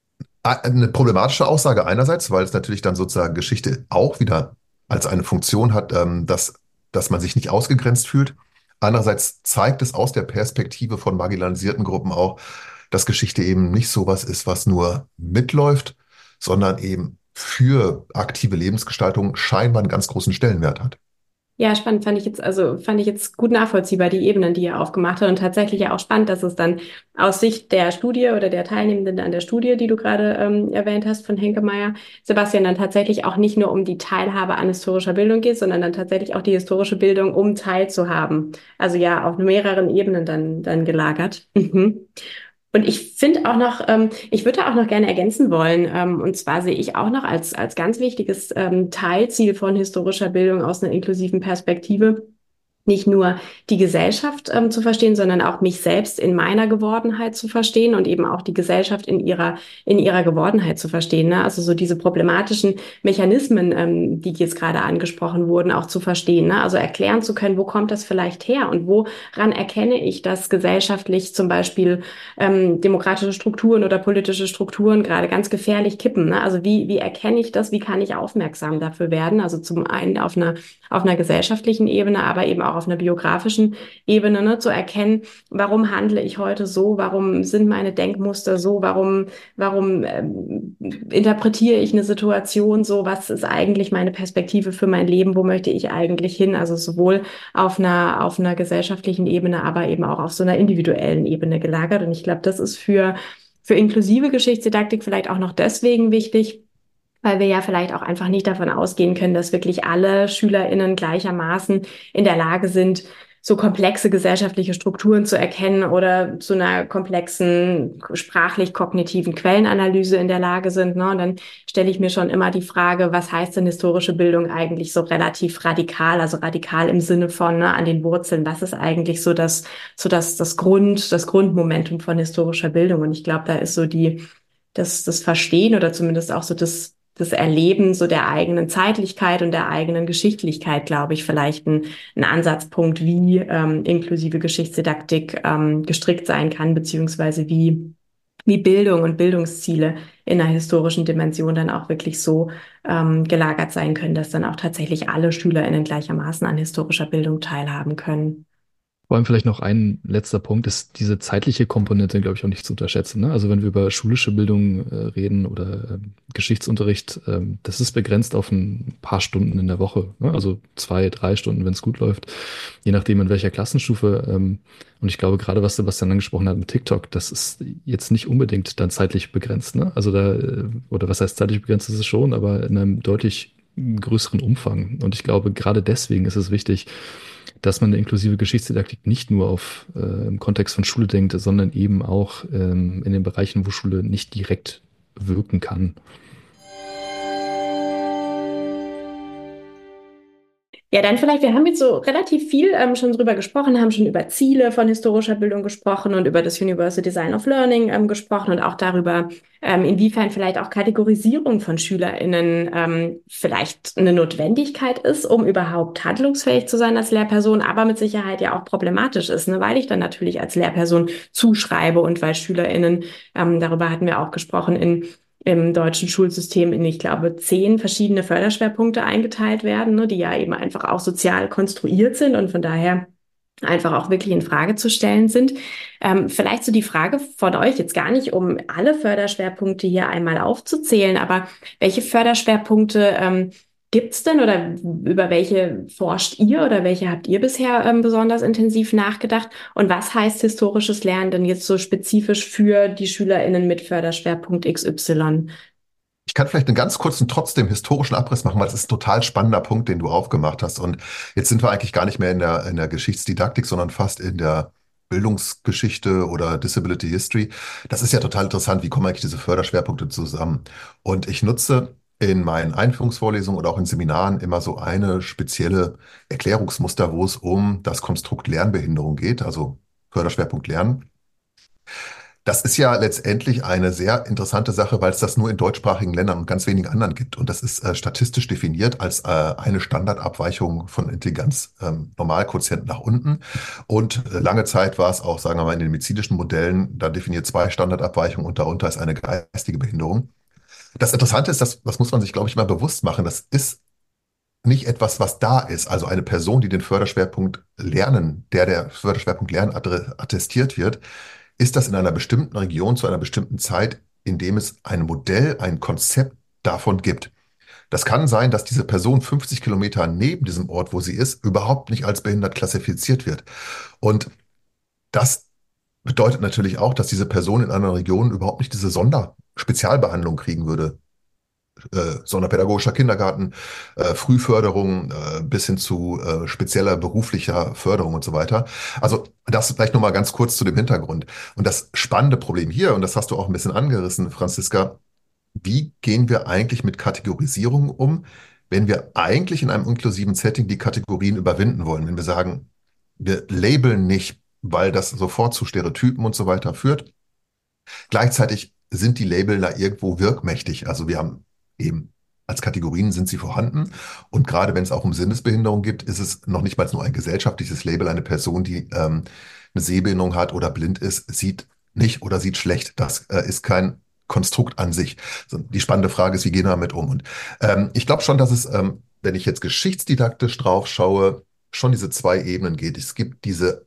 eine problematische Aussage einerseits, weil es natürlich dann sozusagen Geschichte auch wieder als eine Funktion hat, ähm, dass, dass man sich nicht ausgegrenzt fühlt. Andererseits zeigt es aus der Perspektive von marginalisierten Gruppen auch, dass Geschichte eben nicht sowas ist, was nur mitläuft, sondern eben für aktive Lebensgestaltung scheinbar einen ganz großen Stellenwert hat. Ja, spannend fand ich jetzt, also fand ich jetzt gut nachvollziehbar, die Ebenen, die er aufgemacht hat und tatsächlich ja auch spannend, dass es dann aus Sicht der Studie oder der Teilnehmenden an der Studie, die du gerade ähm, erwähnt hast von Henkemeyer, Sebastian, dann tatsächlich auch nicht nur um die Teilhabe an historischer Bildung geht, sondern dann tatsächlich auch die historische Bildung, um teilzuhaben. Also ja, auf mehreren Ebenen dann, dann gelagert. Mhm. Und ich finde auch noch, ähm, ich würde auch noch gerne ergänzen wollen, ähm, und zwar sehe ich auch noch als, als ganz wichtiges ähm, Teilziel von historischer Bildung aus einer inklusiven Perspektive, nicht nur die Gesellschaft ähm, zu verstehen, sondern auch mich selbst in meiner Gewordenheit zu verstehen und eben auch die Gesellschaft in ihrer in ihrer Gewordenheit zu verstehen. Ne? Also so diese problematischen Mechanismen, ähm, die jetzt gerade angesprochen wurden, auch zu verstehen. Ne? Also erklären zu können, wo kommt das vielleicht her und woran erkenne ich, dass gesellschaftlich zum Beispiel ähm, demokratische Strukturen oder politische Strukturen gerade ganz gefährlich kippen. Ne? Also wie wie erkenne ich das? Wie kann ich aufmerksam dafür werden? Also zum einen auf einer auf einer gesellschaftlichen Ebene, aber eben auch auf einer biografischen Ebene, ne, zu erkennen, warum handle ich heute so, warum sind meine Denkmuster so, warum, warum ähm, interpretiere ich eine Situation so, was ist eigentlich meine Perspektive für mein Leben, wo möchte ich eigentlich hin, also sowohl auf einer, auf einer gesellschaftlichen Ebene, aber eben auch auf so einer individuellen Ebene gelagert. Und ich glaube, das ist für, für inklusive Geschichtsdidaktik vielleicht auch noch deswegen wichtig, weil wir ja vielleicht auch einfach nicht davon ausgehen können, dass wirklich alle SchülerInnen gleichermaßen in der Lage sind, so komplexe gesellschaftliche Strukturen zu erkennen oder zu einer komplexen sprachlich-kognitiven Quellenanalyse in der Lage sind. Ne? Und dann stelle ich mir schon immer die Frage, was heißt denn historische Bildung eigentlich so relativ radikal, also radikal im Sinne von ne, an den Wurzeln, was ist eigentlich so das, so das, das Grund, das Grundmomentum von historischer Bildung? Und ich glaube, da ist so die, das, das Verstehen oder zumindest auch so das das Erleben so der eigenen Zeitlichkeit und der eigenen Geschichtlichkeit, glaube ich, vielleicht ein, ein Ansatzpunkt, wie ähm, inklusive Geschichtsdidaktik ähm, gestrickt sein kann, beziehungsweise wie, wie Bildung und Bildungsziele in einer historischen Dimension dann auch wirklich so ähm, gelagert sein können, dass dann auch tatsächlich alle SchülerInnen gleichermaßen an historischer Bildung teilhaben können. Vor allem vielleicht noch ein letzter Punkt ist diese zeitliche Komponente, glaube ich, auch nicht zu unterschätzen. Ne? Also wenn wir über schulische Bildung äh, reden oder äh, Geschichtsunterricht, ähm, das ist begrenzt auf ein paar Stunden in der Woche. Ne? Also zwei, drei Stunden, wenn es gut läuft, je nachdem in welcher Klassenstufe. Ähm, und ich glaube, gerade was Sebastian angesprochen hat mit TikTok, das ist jetzt nicht unbedingt dann zeitlich begrenzt. Ne? Also da, äh, oder was heißt zeitlich begrenzt, ist es schon, aber in einem deutlich größeren Umfang. Und ich glaube, gerade deswegen ist es wichtig, dass man eine inklusive Geschichtsdidaktik nicht nur auf äh, im Kontext von Schule denkt, sondern eben auch ähm, in den Bereichen, wo Schule nicht direkt wirken kann. Ja, dann vielleicht, wir haben jetzt so relativ viel ähm, schon drüber gesprochen, haben schon über Ziele von historischer Bildung gesprochen und über das Universal Design of Learning ähm, gesprochen und auch darüber, ähm, inwiefern vielleicht auch Kategorisierung von SchülerInnen ähm, vielleicht eine Notwendigkeit ist, um überhaupt handlungsfähig zu sein als Lehrperson, aber mit Sicherheit ja auch problematisch ist, ne, weil ich dann natürlich als Lehrperson zuschreibe und weil SchülerInnen, ähm, darüber hatten wir auch gesprochen, in im deutschen Schulsystem in, ich glaube, zehn verschiedene Förderschwerpunkte eingeteilt werden, ne, die ja eben einfach auch sozial konstruiert sind und von daher einfach auch wirklich in Frage zu stellen sind. Ähm, vielleicht so die Frage von euch jetzt gar nicht, um alle Förderschwerpunkte hier einmal aufzuzählen, aber welche Förderschwerpunkte ähm, Gibt's denn oder über welche forscht ihr oder welche habt ihr bisher ähm, besonders intensiv nachgedacht? Und was heißt historisches Lernen denn jetzt so spezifisch für die SchülerInnen mit Förderschwerpunkt X Y? Ich kann vielleicht einen ganz kurzen, trotzdem historischen Abriss machen, weil das ist ein total spannender Punkt, den du aufgemacht hast. Und jetzt sind wir eigentlich gar nicht mehr in der, in der Geschichtsdidaktik, sondern fast in der Bildungsgeschichte oder Disability History. Das ist ja total interessant. Wie kommen eigentlich diese Förderschwerpunkte zusammen? Und ich nutze in meinen Einführungsvorlesungen oder auch in Seminaren immer so eine spezielle Erklärungsmuster, wo es um das Konstrukt Lernbehinderung geht, also Förderschwerpunkt Lernen. Das ist ja letztendlich eine sehr interessante Sache, weil es das nur in deutschsprachigen Ländern und ganz wenigen anderen gibt. Und das ist äh, statistisch definiert als äh, eine Standardabweichung von Intelligenz, ähm, Normalquotient nach unten. Und äh, lange Zeit war es auch, sagen wir mal, in den medizinischen Modellen, da definiert zwei Standardabweichungen und darunter ist eine geistige Behinderung. Das Interessante ist, das, das muss man sich, glaube ich, mal bewusst machen. Das ist nicht etwas, was da ist. Also eine Person, die den Förderschwerpunkt Lernen, der der Förderschwerpunkt Lernen adre- attestiert wird, ist das in einer bestimmten Region zu einer bestimmten Zeit, in dem es ein Modell, ein Konzept davon gibt. Das kann sein, dass diese Person fünfzig Kilometer neben diesem Ort, wo sie ist, überhaupt nicht als behindert klassifiziert wird. Und das bedeutet natürlich auch, dass diese Person in einer Region überhaupt nicht diese Sonderspezialbehandlung kriegen würde. Äh, sonderpädagogischer Kindergarten, äh, Frühförderung äh, bis hin zu äh, spezieller beruflicher Förderung und so weiter. Also das vielleicht nochmal ganz kurz zu dem Hintergrund. Und das spannende Problem hier, und das hast du auch ein bisschen angerissen, Franziska, wie gehen wir eigentlich mit Kategorisierung um, wenn wir eigentlich in einem inklusiven Setting die Kategorien überwinden wollen? Wenn wir sagen, wir labeln nicht, weil das sofort zu Stereotypen und so weiter führt. Gleichzeitig sind die Label da irgendwo wirkmächtig. Also wir haben eben als Kategorien sind sie vorhanden. Und gerade wenn es auch um Sinnesbehinderung geht, ist es noch nicht mal nur ein gesellschaftliches Label. Eine Person, die ähm, eine Sehbehinderung hat oder blind ist, sieht nicht oder sieht schlecht. Das äh, ist kein Konstrukt an sich. So, die spannende Frage ist, wie gehen wir damit um? Und ähm, ich glaube schon, dass es, ähm, wenn ich jetzt geschichtsdidaktisch drauf schaue, schon diese zwei Ebenen geht. Es gibt diese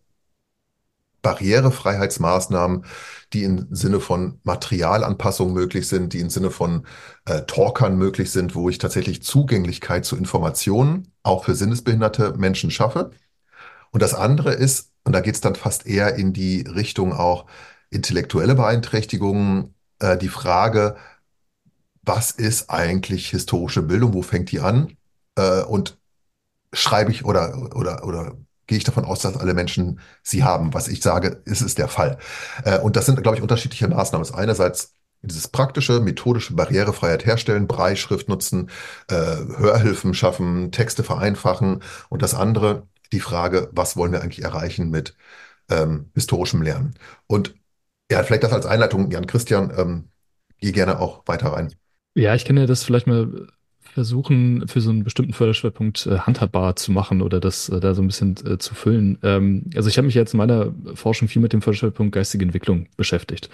Barrierefreiheitsmaßnahmen, die im Sinne von Materialanpassungen möglich sind, die im Sinne von äh, Talkern möglich sind, wo ich tatsächlich Zugänglichkeit zu Informationen auch für sinnesbehinderte Menschen schaffe. Und das andere ist, und da geht es dann fast eher in die Richtung auch intellektuelle Beeinträchtigungen, äh, die Frage, was ist eigentlich historische Bildung, wo fängt die an? Äh, und schreibe ich oder, oder, oder gehe ich davon aus, dass alle Menschen sie haben. Was ich sage, ist es der Fall. Äh, Und das sind, glaube ich, unterschiedliche Maßnahmen. Das ist einerseits dieses praktische, methodische Barrierefreiheit herstellen, Brailleschrift nutzen, äh, Hörhilfen schaffen, Texte vereinfachen. Und das andere, die Frage, was wollen wir eigentlich erreichen mit ähm, historischem Lernen? Und ja, vielleicht das als Einleitung, Jan Christian, ähm, geh gerne auch weiter rein. Ja, ich kann ja das vielleicht mal versuchen, für so einen bestimmten Förderschwerpunkt äh, handhabbar zu machen oder das äh, da so ein bisschen äh, zu füllen. Ähm, also ich habe mich jetzt in meiner Forschung viel mit dem Förderschwerpunkt geistige Entwicklung beschäftigt.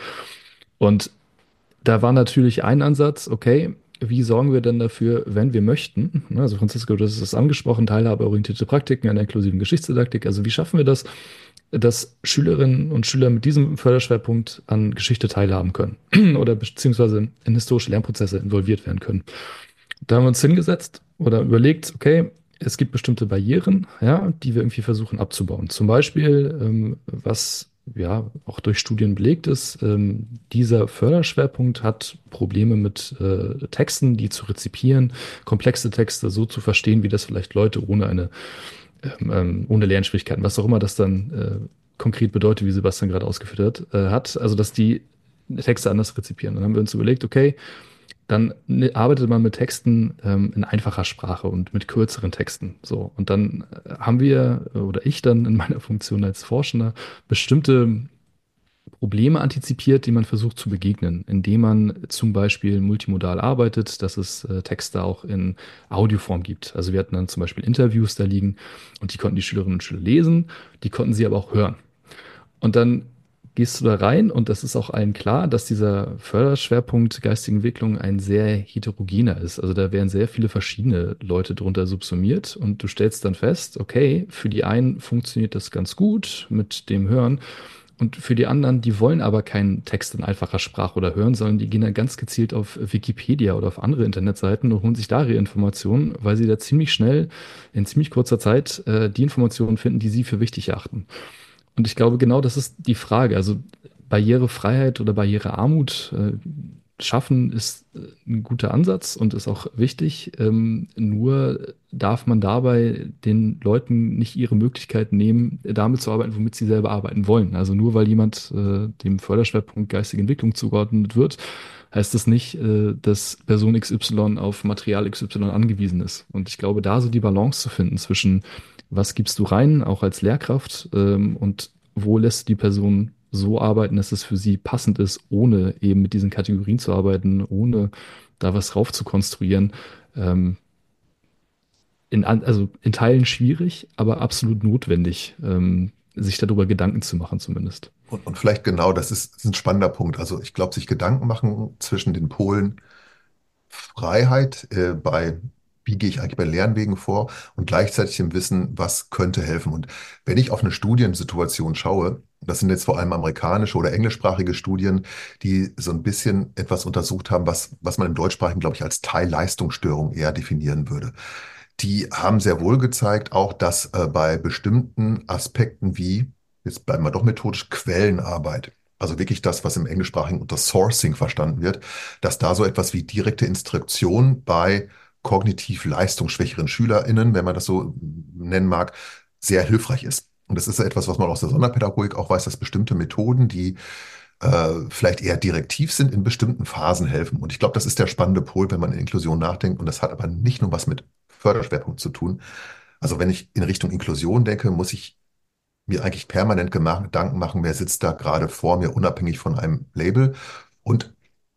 Und da war natürlich ein Ansatz, okay, wie sorgen wir denn dafür, wenn wir möchten? Ne, Also Francisco, du hast es angesprochen, teilhabeorientierte Praktiken an der inklusiven Geschichtsdidaktik. Also wie schaffen wir das, dass Schülerinnen und Schüler mit diesem Förderschwerpunkt an Geschichte teilhaben können oder beziehungsweise in historische Lernprozesse involviert werden können? Da haben wir uns hingesetzt oder überlegt, okay, es gibt bestimmte Barrieren, ja, die wir irgendwie versuchen abzubauen. Zum Beispiel, ähm, was ja auch durch Studien belegt ist, ähm, dieser Förderschwerpunkt hat Probleme mit äh, Texten, die zu rezipieren, komplexe Texte so zu verstehen, wie das vielleicht Leute ohne eine ähm, ähm, ohne Lernschwierigkeiten, was auch immer das dann äh, konkret bedeutet, wie Sebastian gerade ausgeführt hat, äh, hat, also dass die Texte anders rezipieren. Dann haben wir uns überlegt, okay, dann ne- arbeitet man mit Texten ähm, in einfacher Sprache und mit kürzeren Texten. So. Und dann äh, haben wir, äh, oder ich dann in meiner Funktion als Forschender, bestimmte Probleme antizipiert, die man versucht zu begegnen, indem man zum Beispiel multimodal arbeitet, dass es äh, Texte auch in Audioform gibt. Also wir hatten dann zum Beispiel Interviews da liegen und die konnten die Schülerinnen und Schüler lesen, die konnten sie aber auch hören. Und dann gehst du da rein und das ist auch allen klar, dass dieser Förderschwerpunkt geistige Entwicklung ein sehr heterogener ist. Also da werden sehr viele verschiedene Leute drunter subsumiert und du stellst dann fest, okay, für die einen funktioniert das ganz gut mit dem Hören Und für die anderen, die wollen aber keinen Text in einfacher Sprache oder hören, sondern die gehen dann ganz gezielt auf Wikipedia oder auf andere Internetseiten und holen sich da ihre Informationen, weil sie da ziemlich schnell, in ziemlich kurzer Zeit, äh, die Informationen finden, die sie für wichtig erachten. Und ich glaube, genau das ist die Frage. Also Barrierefreiheit oder Barrierearmut äh, schaffen ist äh, ein guter Ansatz und ist auch wichtig. Ähm, nur darf man dabei den Leuten nicht ihre Möglichkeit nehmen, damit zu arbeiten, womit sie selber arbeiten wollen. Also nur weil jemand äh, dem Förderschwerpunkt geistige Entwicklung zugeordnet wird, heißt das nicht, äh, dass Person X Y auf Material X Y angewiesen ist. Und ich glaube, da so die Balance zu finden zwischen was gibst du rein, auch als Lehrkraft, ähm, und wo lässt die Person so arbeiten, dass es für sie passend ist, ohne eben mit diesen Kategorien zu arbeiten, ohne da was drauf zu konstruieren. Ähm, in, an- also in Teilen schwierig, aber absolut notwendig, ähm, sich darüber Gedanken zu machen zumindest. Und, und vielleicht genau, das ist, ist ein spannender Punkt. Also ich glaube, sich Gedanken machen zwischen den Polen Freiheit äh, bei, wie gehe ich eigentlich bei Lernwegen vor und gleichzeitig im Wissen, was könnte helfen. Und wenn ich auf eine Studiensituation schaue, das sind jetzt vor allem amerikanische oder englischsprachige Studien, die so ein bisschen etwas untersucht haben, was, was man im Deutschsprachigen, glaube ich, als Teilleistungsstörung eher definieren würde. Die haben sehr wohl gezeigt, auch dass äh, bei bestimmten Aspekten wie, jetzt bleiben wir doch methodisch, Quellenarbeit, also wirklich das, was im Englischsprachigen unter Sourcing verstanden wird, dass da so etwas wie direkte Instruktion bei kognitiv leistungsschwächeren SchülerInnen, wenn man das so nennen mag, sehr hilfreich ist. Und das ist ja etwas, was man aus der Sonderpädagogik auch weiß, dass bestimmte Methoden, die äh, vielleicht eher direktiv sind, in bestimmten Phasen helfen. Und ich glaube, das ist der spannende Pol, wenn man in Inklusion nachdenkt. Und das hat aber nicht nur was mit Förderschwerpunkt zu tun. Also wenn ich in Richtung Inklusion denke, muss ich mir eigentlich permanent gema- Gedanken machen, wer sitzt da gerade vor mir, unabhängig von einem Label. Und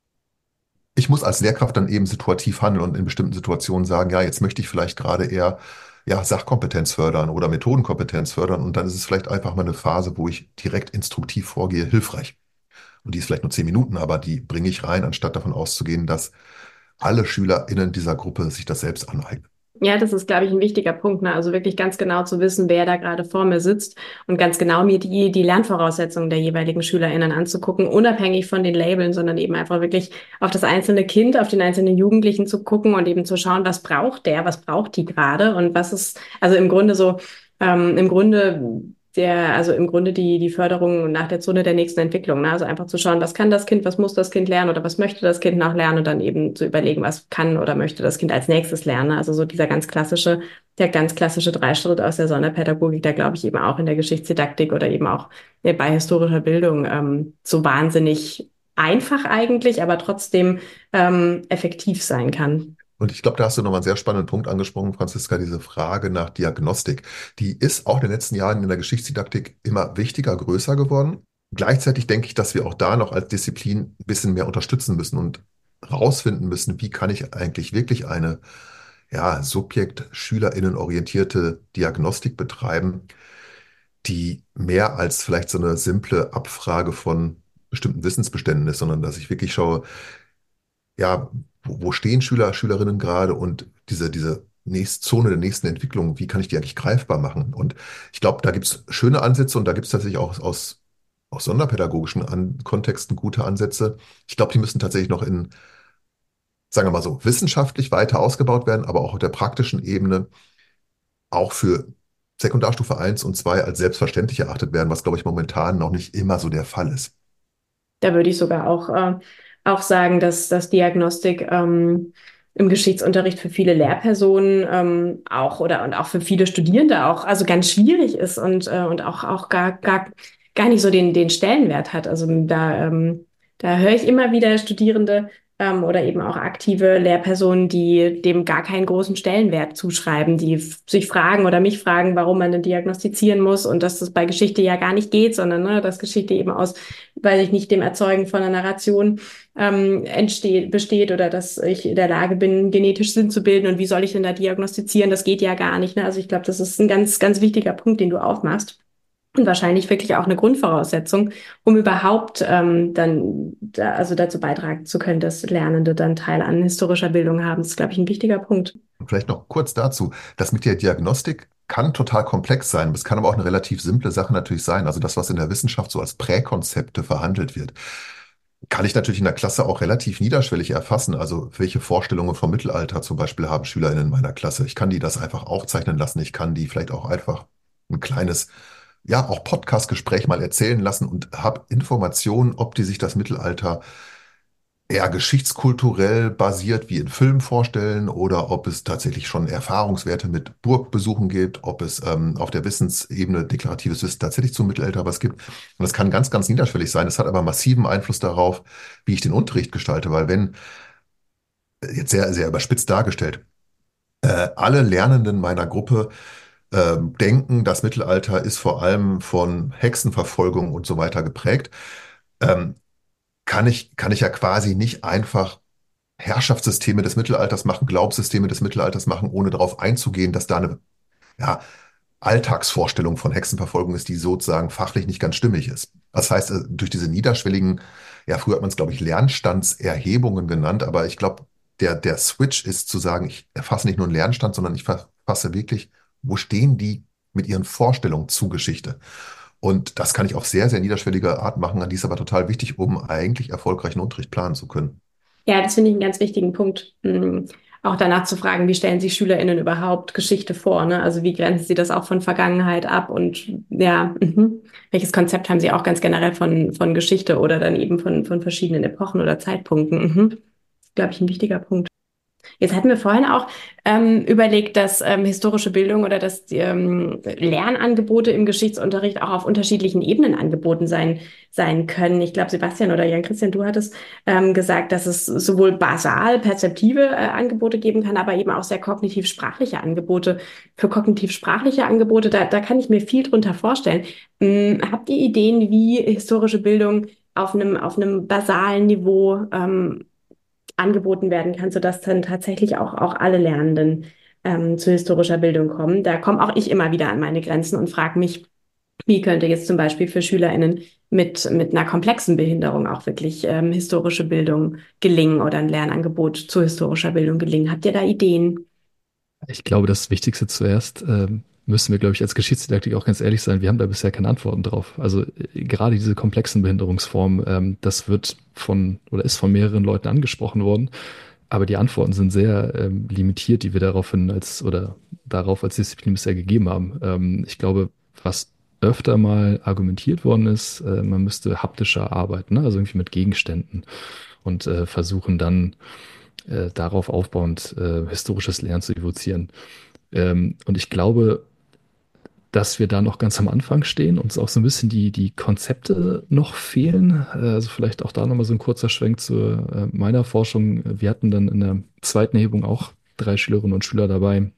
ich muss als Lehrkraft dann eben situativ handeln und in bestimmten Situationen sagen, ja, jetzt möchte ich vielleicht gerade eher ja, Sachkompetenz fördern oder Methodenkompetenz fördern. Und dann ist es vielleicht einfach mal eine Phase, wo ich direkt instruktiv vorgehe, hilfreich. Und die ist vielleicht nur zehn Minuten, aber die bringe ich rein, anstatt davon auszugehen, dass alle SchülerInnen dieser Gruppe sich das selbst aneignen. Ja, das ist, glaube ich, ein wichtiger Punkt, ne? Also wirklich ganz genau zu wissen, wer da gerade vor mir sitzt und ganz genau mir die, die Lernvoraussetzungen der jeweiligen SchülerInnen anzugucken, unabhängig von den Labeln, sondern eben einfach wirklich auf das einzelne Kind, auf den einzelnen Jugendlichen zu gucken und eben zu schauen, was braucht der, was braucht die gerade und was ist, also im Grunde so, ähm, im Grunde der, also im Grunde die, die Förderung nach der Zone der nächsten Entwicklung, ne? Also einfach zu schauen, was kann das Kind, was muss das Kind lernen oder was möchte das Kind noch lernen und dann eben zu überlegen, was kann oder möchte das Kind als nächstes lernen. Also so dieser ganz klassische, der ganz klassische Dreischritt aus der Sonderpädagogik, der glaube ich eben auch in der Geschichtsdidaktik oder eben auch bei historischer Bildung ähm, so wahnsinnig einfach eigentlich, aber trotzdem ähm, effektiv sein kann. Und ich glaube, da hast du nochmal einen sehr spannenden Punkt angesprochen, Franziska, diese Frage nach Diagnostik. Die ist auch in den letzten Jahren in der Geschichtsdidaktik immer wichtiger, größer geworden. Gleichzeitig denke ich, dass wir auch da noch als Disziplin ein bisschen mehr unterstützen müssen und rausfinden müssen, wie kann ich eigentlich wirklich eine ja, Subjekt-SchülerInnen-orientierte Diagnostik betreiben, die mehr als vielleicht so eine simple Abfrage von bestimmten Wissensbeständen ist, sondern dass ich wirklich schaue, ja, wo, wo stehen Schüler, Schülerinnen gerade und diese, diese nächste Zone der nächsten Entwicklung, wie kann ich die eigentlich greifbar machen? Und ich glaube, da gibt es schöne Ansätze und da gibt es tatsächlich auch aus, aus sonderpädagogischen An Kontexten gute Ansätze. Ich glaube, die müssen tatsächlich noch in, sagen wir mal so, wissenschaftlich weiter ausgebaut werden, aber auch auf der praktischen Ebene auch für Sekundarstufe eins und zwei als selbstverständlich erachtet werden, was, glaube ich, momentan noch nicht immer so der Fall ist. Da würde ich sogar auch, äh, auch sagen, dass, dass Diagnostik ähm, im Geschichtsunterricht für viele Lehrpersonen ähm, auch oder und auch für viele Studierende auch also ganz schwierig ist und, äh, und auch, auch gar, gar, gar nicht so den, den Stellenwert hat. Also da, ähm, da höre ich immer wieder Studierende ähm, oder eben auch aktive Lehrpersonen, die dem gar keinen großen Stellenwert zuschreiben, die f- sich fragen oder mich fragen, warum man denn diagnostizieren muss und dass das bei Geschichte ja gar nicht geht, sondern ne, dass Geschichte eben aus weil ich nicht dem Erzeugen von einer Narration ähm, entsteht, besteht oder dass ich in der Lage bin, genetisch Sinn zu bilden und wie soll ich denn da diagnostizieren? Das geht ja gar nicht. Ne? Also ich glaube, das ist ein ganz, ganz wichtiger Punkt, den du aufmachst. Und wahrscheinlich wirklich auch eine Grundvoraussetzung, um überhaupt ähm, dann da, also dazu beitragen zu können, dass Lernende dann Teil an historischer Bildung haben. Das ist, glaube ich, ein wichtiger Punkt. Und vielleicht noch kurz dazu, das mit der Diagnostik kann total komplex sein. Es kann aber auch eine relativ simple Sache natürlich sein. Also das, was in der Wissenschaft so als Präkonzepte verhandelt wird, kann ich natürlich in der Klasse auch relativ niederschwellig erfassen. Also welche Vorstellungen vom Mittelalter zum Beispiel haben SchülerInnen in meiner Klasse? Ich kann die das einfach aufzeichnen lassen. Ich kann die vielleicht auch einfach ein kleines, ja, auch Podcast-Gespräch mal erzählen lassen und habe Informationen, ob die sich das Mittelalter eher geschichtskulturell basiert wie in Filmen vorstellen oder ob es tatsächlich schon Erfahrungswerte mit Burgbesuchen gibt, ob es ähm, auf der Wissensebene deklaratives Wissen tatsächlich zum Mittelalter was gibt. Und das kann ganz, ganz niederschwellig sein. Das hat aber massiven Einfluss darauf, wie ich den Unterricht gestalte, weil wenn, äh, jetzt sehr, sehr überspitzt dargestellt, äh, alle Lernenden meiner Gruppe ähm, denken, das Mittelalter ist vor allem von Hexenverfolgung und so weiter geprägt, ähm, kann ich, kann ich ja quasi nicht einfach Herrschaftssysteme des Mittelalters machen, Glaubenssysteme des Mittelalters machen, ohne darauf einzugehen, dass da eine ja, Alltagsvorstellung von Hexenverfolgung ist, die sozusagen fachlich nicht ganz stimmig ist. Das heißt, äh, durch diese niederschwelligen, ja, früher hat man es, glaube ich, Lernstandserhebungen genannt, aber ich glaube, der, der Switch ist zu sagen, ich erfasse nicht nur einen Lernstand, sondern ich erfasse wirklich, wo stehen die mit ihren Vorstellungen zu Geschichte. Und das kann ich auf sehr, sehr niederschwellige Art machen, die ist aber total wichtig, um eigentlich erfolgreichen Unterricht planen zu können. Ja, das finde ich einen ganz wichtigen Punkt. Mm, Auch danach zu fragen, wie stellen sich SchülerInnen überhaupt Geschichte vor, ne? Also wie grenzen sie das auch von Vergangenheit ab und ja, mhm. Welches Konzept haben sie auch ganz generell von, von Geschichte oder dann eben von, von verschiedenen Epochen oder Zeitpunkten? Mhm. Glaube ich, ein wichtiger Punkt. Jetzt hatten wir vorhin auch ähm, überlegt, dass ähm, historische Bildung oder dass die, ähm, Lernangebote im Geschichtsunterricht auch auf unterschiedlichen Ebenen angeboten sein, sein können. Ich glaube, Sebastian oder Jan-Christian, du hattest ähm, gesagt, dass es sowohl basal perzeptive äh, Angebote geben kann, aber eben auch sehr kognitiv-sprachliche Angebote. Für kognitiv-sprachliche Angebote, da, da kann ich mir viel drunter vorstellen. Ähm, habt ihr Ideen, wie historische Bildung auf einem, auf einem basalen Niveau ähm, angeboten werden kann, sodass dann tatsächlich auch, auch alle Lernenden ähm, zu historischer Bildung kommen? Da komme auch ich immer wieder an meine Grenzen und frage mich, wie könnte jetzt zum Beispiel für SchülerInnen mit, mit einer komplexen Behinderung auch wirklich ähm, historische Bildung gelingen oder ein Lernangebot zu historischer Bildung gelingen? Habt ihr da Ideen? Ich glaube, das Wichtigste zuerst ähm, müssen wir, glaube ich, als Geschichtsdidaktik auch ganz ehrlich sein, wir haben da bisher keine Antworten drauf. Also äh, gerade diese komplexen Behinderungsformen, ähm, das wird von oder ist von mehreren Leuten angesprochen worden, aber die Antworten sind sehr ähm, limitiert, die wir daraufhin als oder darauf als Disziplin bisher gegeben haben. Ähm, ich glaube, was öfter mal argumentiert worden ist, äh, man müsste haptischer arbeiten, ne? Also irgendwie mit Gegenständen und äh, versuchen dann äh, darauf aufbauend äh, historisches Lernen zu evozieren. Ähm, und ich glaube, dass wir da noch ganz am Anfang stehen, uns auch so ein bisschen die, die Konzepte noch fehlen. Äh, Also vielleicht auch da nochmal so ein kurzer Schwenk zu äh, meiner Forschung. Wir hatten dann in der zweiten Erhebung auch drei Schülerinnen und Schüler dabei,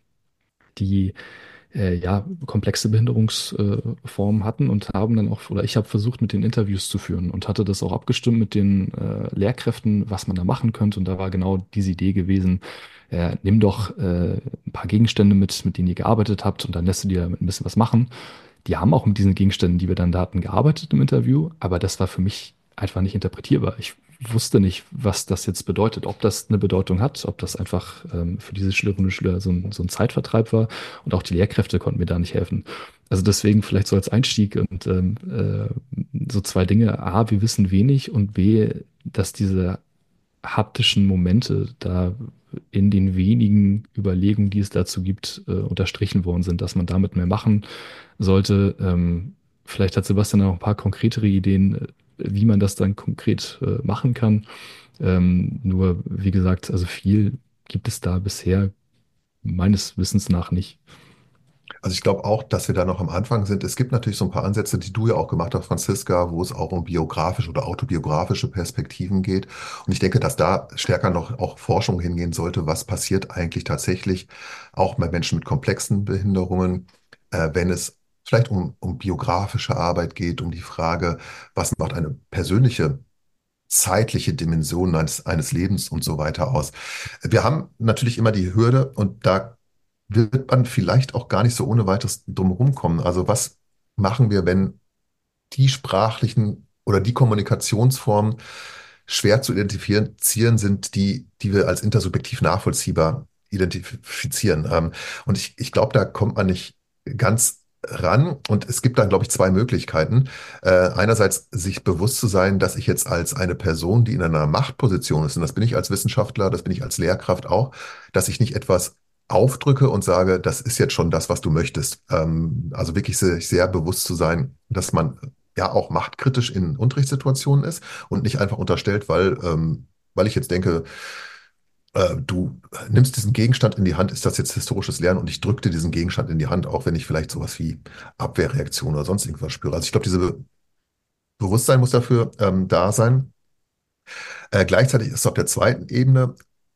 die äh, ja, komplexe Behinderungsformen hatten und haben dann auch, oder ich habe versucht, mit den Interviews zu führen und hatte das auch abgestimmt mit den äh, Lehrkräften, was man da machen könnte. Und da war genau diese Idee gewesen, äh, nimm doch äh, ein paar Gegenstände mit, mit denen ihr gearbeitet habt und dann lässt du dir damit ein bisschen was machen. Die haben auch mit diesen Gegenständen, die wir dann da hatten, gearbeitet im Interview, aber das war für mich einfach nicht interpretierbar. Ich wusste nicht, was das jetzt bedeutet, ob das eine Bedeutung hat, ob das einfach ähm, für diese Schülerinnen und Schüler so ein, so ein Zeitvertreib war und auch die Lehrkräfte konnten mir da nicht helfen. Also deswegen vielleicht so als Einstieg und ähm, äh, so zwei Dinge. A, wir wissen wenig und B, dass diese haptischen Momente da in den wenigen Überlegungen, die es dazu gibt, äh, unterstrichen worden sind, dass man damit mehr machen sollte. Ähm, vielleicht hat Sebastian noch ein paar konkretere Ideen, äh, wie man das dann konkret äh, machen kann. Ähm, nur, wie gesagt, also viel gibt es da bisher meines Wissens nach nicht. Also ich glaube auch, dass wir da noch am Anfang sind. Es gibt natürlich so ein paar Ansätze, die du ja auch gemacht hast, Franziska, wo es auch um biografische oder autobiografische Perspektiven geht. Und ich denke, dass da stärker noch auch Forschung hingehen sollte, was passiert eigentlich tatsächlich auch bei Menschen mit komplexen Behinderungen, äh, wenn es vielleicht um, um biografische Arbeit geht, um die Frage, was macht eine persönliche zeitliche Dimension eines, eines Lebens und so weiter aus. Wir haben natürlich immer die Hürde und da wird man vielleicht auch gar nicht so ohne weiteres drum rumkommen. Also was machen wir, wenn die sprachlichen oder die Kommunikationsformen schwer zu identifizieren sind, die, die wir als intersubjektiv nachvollziehbar identifizieren. Ähm, und ich, ich glaube, da kommt man nicht ganz ran. Und es gibt dann, glaube ich, zwei Möglichkeiten. Äh, einerseits sich bewusst zu sein, dass ich jetzt als eine Person, die in einer Machtposition ist, und das bin ich als Wissenschaftler, das bin ich als Lehrkraft auch, dass ich nicht etwas aufdrücke und sage, das ist jetzt schon das, was du möchtest. Ähm, also wirklich sich sehr bewusst zu sein, dass man ja auch machtkritisch in Unterrichtssituationen ist und nicht einfach unterstellt, weil, ähm, weil ich jetzt denke, äh, du nimmst diesen Gegenstand in die Hand, ist das jetzt historisches Lernen und ich drücke dir diesen Gegenstand in die Hand, auch wenn ich vielleicht sowas wie Abwehrreaktion oder sonst irgendwas spüre. Also ich glaube, diese Be Bewusstsein muss dafür ähm, da sein. Äh, gleichzeitig ist auf der zweiten Ebene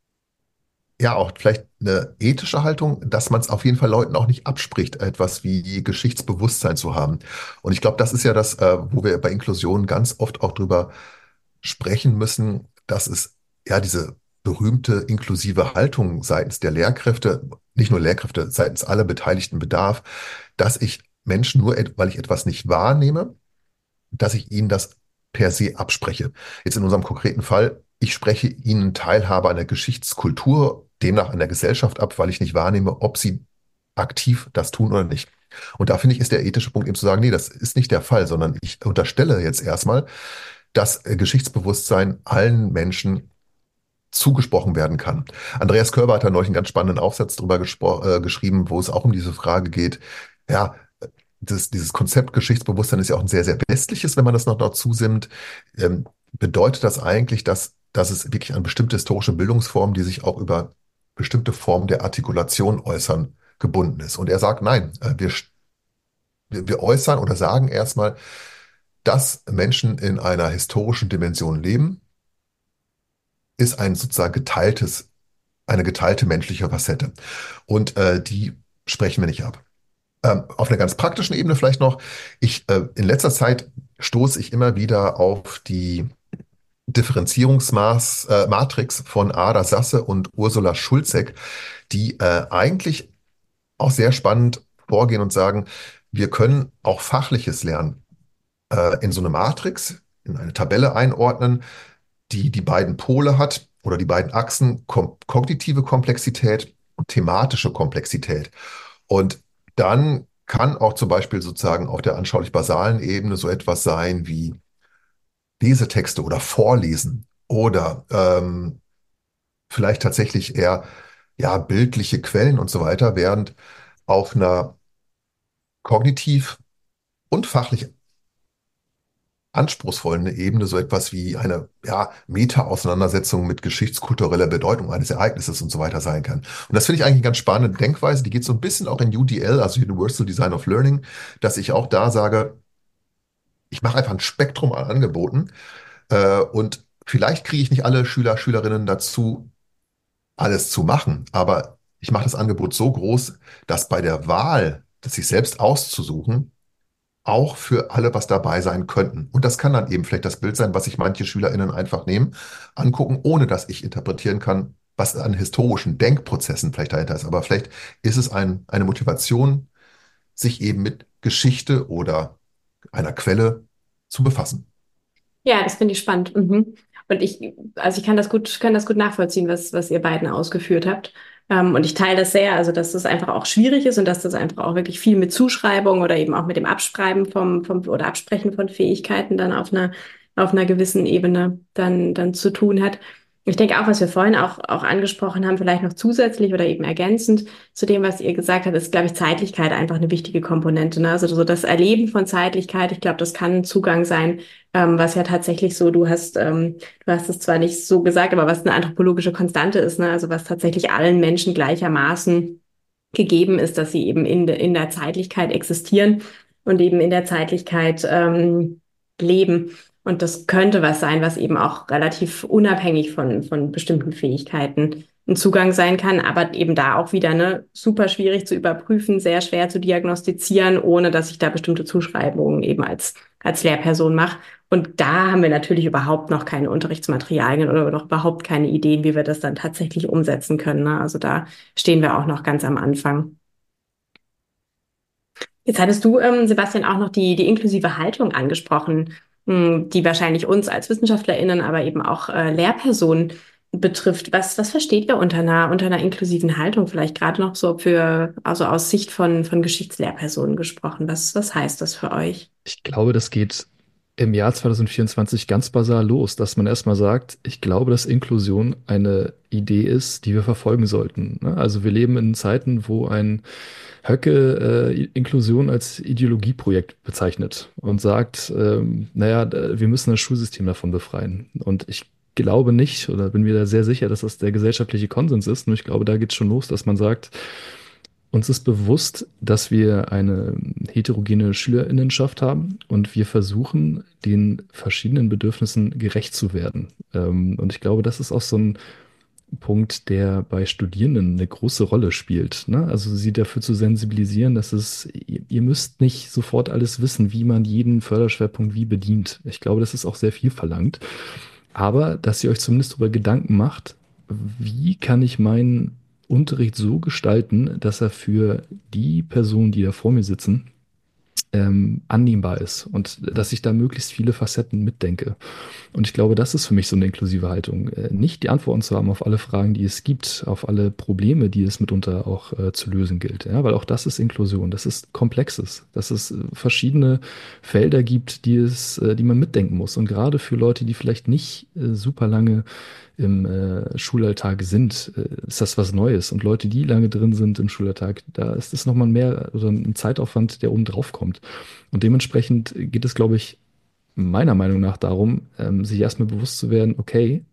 ja auch vielleicht eine ethische Haltung, dass man es auf jeden Fall Leuten auch nicht abspricht, etwas wie Geschichtsbewusstsein zu haben. Und ich glaube, das ist ja das, äh, wo wir bei Inklusion ganz oft auch drüber sprechen müssen, dass es ja diese berühmte inklusive Haltung seitens der Lehrkräfte, nicht nur Lehrkräfte, seitens aller Beteiligten bedarf, dass ich Menschen nur, et- weil ich etwas nicht wahrnehme, dass ich ihnen das per se abspreche. Jetzt in unserem konkreten Fall, ich spreche ihnen Teilhabe an der Geschichtskultur, demnach an der Gesellschaft ab, weil ich nicht wahrnehme, ob sie aktiv das tun oder nicht. Und da finde ich, ist der ethische Punkt eben zu sagen, nee, das ist nicht der Fall, sondern ich unterstelle jetzt erstmal, dass äh, Geschichtsbewusstsein allen Menschen zugesprochen werden kann. Andreas Körber hat da neulich einen ganz spannenden Aufsatz drüber gespro- äh, geschrieben, wo es auch um diese Frage geht, ja, das, dieses Konzept Geschichtsbewusstsein ist ja auch ein sehr, sehr westliches, wenn man das noch dazu simmt. Ähm, bedeutet das eigentlich, dass, dass es wirklich an bestimmte historische Bildungsformen, die sich auch über bestimmte Formen der Artikulation äußern, gebunden ist? Und er sagt, nein, äh, wir, wir wir äußern oder sagen erstmal, dass Menschen in einer historischen Dimension leben, ist ein sozusagen geteiltes, eine geteilte menschliche Facette. Und äh, die sprechen wir nicht ab. Ähm, auf einer ganz praktischen Ebene vielleicht noch. Ich, äh, in letzter Zeit stoße ich immer wieder auf die Differenzierungsmaß, äh, Matrix von Ada Sasse und Ursula Schulzek, die äh, eigentlich auch sehr spannend vorgehen und sagen, wir können auch fachliches Lernen äh, in so eine Matrix, in eine Tabelle einordnen, die die beiden Pole hat oder die beiden Achsen kom kognitive Komplexität und thematische Komplexität. Und dann kann auch zum Beispiel sozusagen auf der anschaulich-basalen Ebene so etwas sein wie Lesetexte oder Vorlesen oder ähm, vielleicht tatsächlich eher ja bildliche Quellen und so weiter, während auf einer kognitiv und fachlich anspruchsvollen Ebene so etwas wie eine ja, Meta-Auseinandersetzung mit geschichtskultureller Bedeutung eines Ereignisses und so weiter sein kann. Und das finde ich eigentlich eine ganz spannende Denkweise, die geht so ein bisschen auch in U D L, also Universal Design of Learning, dass ich auch da sage, ich mache einfach ein Spektrum an Angeboten äh, und vielleicht kriege ich nicht alle Schüler, Schülerinnen dazu, alles zu machen, aber ich mache das Angebot so groß, dass bei der Wahl, das sich selbst auszusuchen, auch für alle was dabei sein könnten. Und das kann dann eben vielleicht das Bild sein, was sich manche SchülerInnen einfach nehmen, angucken, ohne dass ich interpretieren kann, was an historischen Denkprozessen vielleicht dahinter ist. Aber vielleicht ist es ein, eine Motivation, sich eben mit Geschichte oder einer Quelle zu befassen. Ja, das finde ich spannend. Mhm. Und ich, also ich kann das gut, kann das gut nachvollziehen, was, was ihr beiden ausgeführt habt. Ähm, und ich teile das sehr, also dass das einfach auch schwierig ist und dass das einfach auch wirklich viel mit Zuschreibung oder eben auch mit dem Abschreiben vom, vom oder Absprechen von Fähigkeiten dann auf einer, auf einer gewissen Ebene dann, dann zu tun hat. Ich denke auch, was wir vorhin auch, auch angesprochen haben, vielleicht noch zusätzlich oder eben ergänzend zu dem, was ihr gesagt habt, ist, glaube ich, Zeitlichkeit einfach eine wichtige Komponente. Ne? Also so das Erleben von Zeitlichkeit, ich glaube, das kann ein Zugang sein, ähm, was ja tatsächlich so, du hast, ähm, du hast es zwar nicht so gesagt, aber was eine anthropologische Konstante ist, ne? Also was tatsächlich allen Menschen gleichermaßen gegeben ist, dass sie eben in, de, in der Zeitlichkeit existieren und eben in der Zeitlichkeit ähm, leben. Und das könnte was sein, was eben auch relativ unabhängig von, von bestimmten Fähigkeiten ein Zugang sein kann, aber eben da auch wieder ne, super schwierig zu überprüfen, sehr schwer zu diagnostizieren, ohne dass ich da bestimmte Zuschreibungen eben als, als Lehrperson mache. Und da haben wir natürlich überhaupt noch keine Unterrichtsmaterialien oder noch überhaupt keine Ideen, wie wir das dann tatsächlich umsetzen können. Ne? Also da stehen wir auch noch ganz am Anfang. Jetzt hattest du, ähm, Sebastian, auch noch die, die inklusive Haltung angesprochen, mh, die wahrscheinlich uns als WissenschaftlerInnen, aber eben auch äh, Lehrpersonen betrifft. Was, was versteht ihr unter einer, unter einer inklusiven Haltung? Vielleicht gerade noch so für, also aus Sicht von, von Geschichtslehrpersonen gesprochen. Was, was heißt das für euch? Ich glaube, das geht im Jahr zwanzig vierundzwanzig ganz basal los, dass man erstmal sagt, ich glaube, dass Inklusion eine Idee ist, die wir verfolgen sollten. Ne? Also wir leben in Zeiten, wo ein Höcke äh, Inklusion als Ideologieprojekt bezeichnet und sagt, ähm, naja, d- wir müssen das Schulsystem davon befreien. Und ich glaube nicht oder bin mir da sehr sicher, dass das der gesellschaftliche Konsens ist. Nur ich glaube, da geht es schon los, dass man sagt, uns ist bewusst, dass wir eine heterogene Schülerinnenschaft haben und wir versuchen, den verschiedenen Bedürfnissen gerecht zu werden. Ähm, und ich glaube, das ist auch so ein Punkt, der bei Studierenden eine große Rolle spielt. Ne? Also sie dafür zu sensibilisieren, dass es, ihr, ihr müsst nicht sofort alles wissen, wie man jeden Förderschwerpunkt wie bedient. Ich glaube, das ist auch sehr viel verlangt. Aber dass ihr euch zumindest darüber Gedanken macht, wie kann ich meinen Unterricht so gestalten, dass er für die Personen, die da vor mir sitzen, ähm, annehmbar ist und dass ich da möglichst viele Facetten mitdenke. Und ich glaube, das ist für mich so eine inklusive Haltung. Äh, Nicht die Antworten zu haben auf alle Fragen, die es gibt, auf alle Probleme, die es mitunter auch äh, zu lösen gilt. Ja, weil auch das ist Inklusion. Das ist Komplexes. Dass es äh, verschiedene Felder gibt, die es, äh, die man mitdenken muss. Und gerade für Leute, die vielleicht nicht äh, super lange im äh, Schulalltag sind, äh, ist das was Neues. Und Leute, die lange drin sind im Schulalltag, da ist es nochmal mehr oder ein Zeitaufwand, der oben drauf kommt. Und dementsprechend geht es, glaube ich, meiner Meinung nach darum, ähm, sich erstmal bewusst zu werden, okay,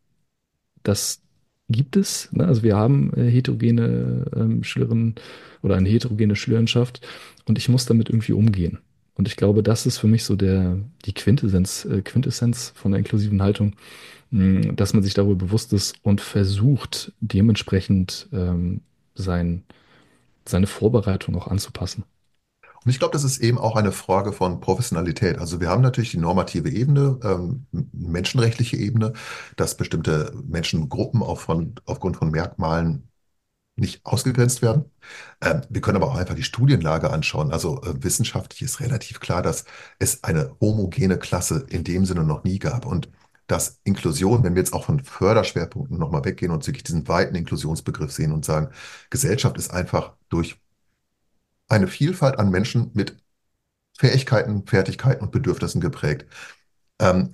das gibt es. Ne? Also wir haben äh, heterogene ähm, Schülerinnen oder eine heterogene Schülerschaft und ich muss damit irgendwie umgehen. Und ich glaube, das ist für mich so der, die Quintessenz, äh, Quintessenz von der inklusiven Haltung, mh, dass man sich darüber bewusst ist und versucht, dementsprechend ähm, sein, seine Vorbereitung auch anzupassen. Und ich glaube, das ist eben auch eine Frage von Professionalität. Also wir haben natürlich die normative Ebene, ähm, menschenrechtliche Ebene, dass bestimmte Menschengruppen auf von, aufgrund von Merkmalen nicht ausgegrenzt werden. Ähm, wir können aber auch einfach die Studienlage anschauen. Also äh, wissenschaftlich ist relativ klar, dass es eine homogene Klasse in dem Sinne noch nie gab. Und dass Inklusion, wenn wir jetzt auch von Förderschwerpunkten nochmal weggehen und wirklich diesen weiten Inklusionsbegriff sehen und sagen, Gesellschaft ist einfach durch eine Vielfalt an Menschen mit Fähigkeiten, Fertigkeiten und Bedürfnissen geprägt. Ähm,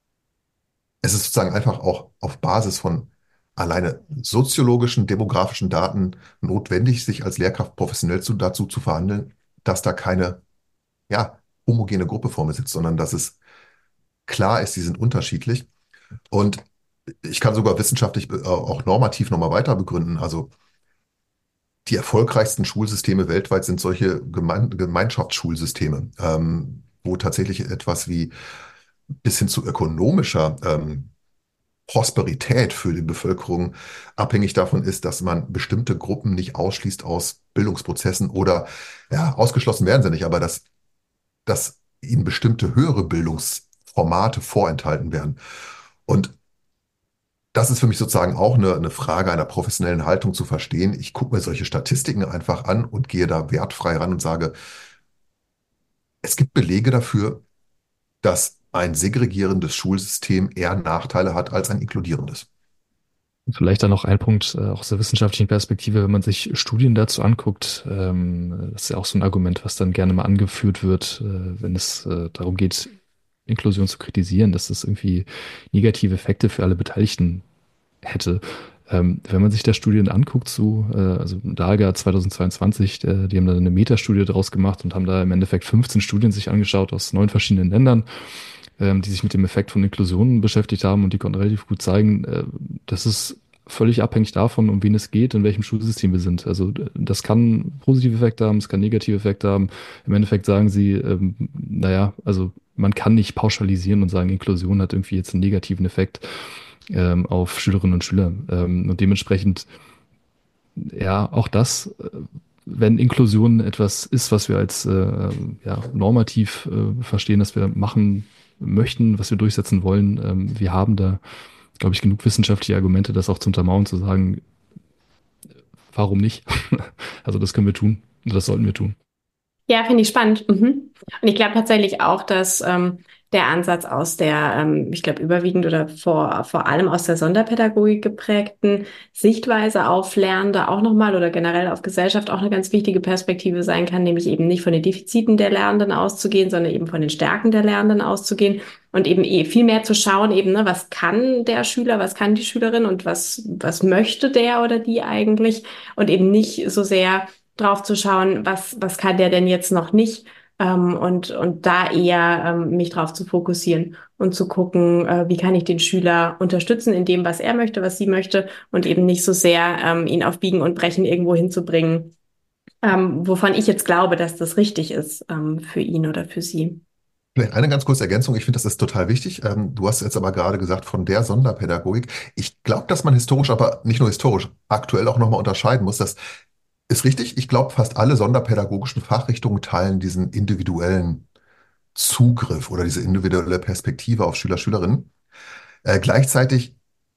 Es ist sozusagen einfach auch auf Basis von alleine soziologischen, demografischen Daten notwendig, sich als Lehrkraft professionell zu, dazu zu verhandeln, dass da keine, ja, homogene Gruppe vor mir sitzt, sondern dass es klar ist, die sind unterschiedlich. Und ich kann sogar wissenschaftlich äh, auch normativ nochmal weiter begründen. Also die erfolgreichsten Schulsysteme weltweit sind solche Gemein Gemeinschaftsschulsysteme, ähm, wo tatsächlich etwas wie bis hin zu ökonomischer ähm, Prosperität für die Bevölkerung abhängig davon ist, dass man bestimmte Gruppen nicht ausschließt aus Bildungsprozessen oder, ja, ausgeschlossen werden sie nicht, aber dass, dass ihnen bestimmte höhere Bildungsformate vorenthalten werden. Und das ist für mich sozusagen auch eine, eine Frage einer professionellen Haltung zu verstehen. Ich gucke mir solche Statistiken einfach an und gehe da wertfrei ran und sage, es gibt Belege dafür, dass ein segregierendes Schulsystem eher Nachteile hat als ein inkludierendes. Vielleicht dann noch ein Punkt äh, aus der wissenschaftlichen Perspektive, wenn man sich Studien dazu anguckt, ähm, das ist ja auch so ein Argument, was dann gerne mal angeführt wird, äh, wenn es äh, darum geht, Inklusion zu kritisieren, dass das irgendwie negative Effekte für alle Beteiligten hätte. Ähm, wenn man sich da Studien anguckt zu, äh, also DALGA zweitausendzweiundzwanzig, äh, die haben da eine Metastudie draus gemacht und haben da im Endeffekt fünfzehn Studien sich angeschaut aus neun verschiedenen Ländern, ähm, die sich mit dem Effekt von Inklusion beschäftigt haben und die konnten relativ gut zeigen, äh, dass es völlig abhängig davon, um wen es geht, in welchem Schulsystem wir sind. Also äh, das kann positive Effekte haben, es kann negative Effekte haben. Im Endeffekt sagen sie, ähm, naja, also man kann nicht pauschalisieren und sagen, Inklusion hat irgendwie jetzt einen negativen Effekt ähm, auf Schülerinnen und Schüler. Ähm, und dementsprechend, ja, auch das, äh, wenn Inklusion etwas ist, was wir als äh, ja, normativ äh, verstehen, dass wir machen möchten, was wir durchsetzen wollen, ähm, wir haben da, glaube ich, genug wissenschaftliche Argumente, das auch zu untermauern, zu sagen, warum nicht? Also das können wir tun und das sollten wir tun. Ja, finde ich spannend. Mhm. Und ich glaube tatsächlich auch, dass ähm, der Ansatz aus der, ähm, ich glaube, überwiegend oder vor, vor allem aus der Sonderpädagogik geprägten Sichtweise auf Lernende auch nochmal oder generell auf Gesellschaft auch eine ganz wichtige Perspektive sein kann, nämlich eben nicht von den Defiziten der Lernenden auszugehen, sondern eben von den Stärken der Lernenden auszugehen und eben eh viel mehr zu schauen, eben, ne, was kann der Schüler, was kann die Schülerin und was, was möchte der oder die eigentlich und eben nicht so sehr drauf zu schauen, was, was kann der denn jetzt noch nicht, ähm, und, und da eher ähm, mich drauf zu fokussieren und zu gucken, äh, wie kann ich den Schüler unterstützen in dem, was er möchte, was sie möchte und eben nicht so sehr ähm, ihn auf Biegen und Brechen irgendwo hinzubringen, ähm, wovon ich jetzt glaube, dass das richtig ist, ähm, für ihn oder für sie. Vielleicht eine ganz kurze Ergänzung. Ich finde, das ist total wichtig. Ähm, du hast jetzt aber gerade gesagt, von der Sonderpädagogik. Ich glaube, dass man historisch, aber nicht nur historisch, aktuell auch nochmal unterscheiden muss. Das ist richtig. Ich glaube, fast alle sonderpädagogischen Fachrichtungen teilen diesen individuellen Zugriff oder diese individuelle Perspektive auf Schüler, Schülerinnen. Äh, gleichzeitig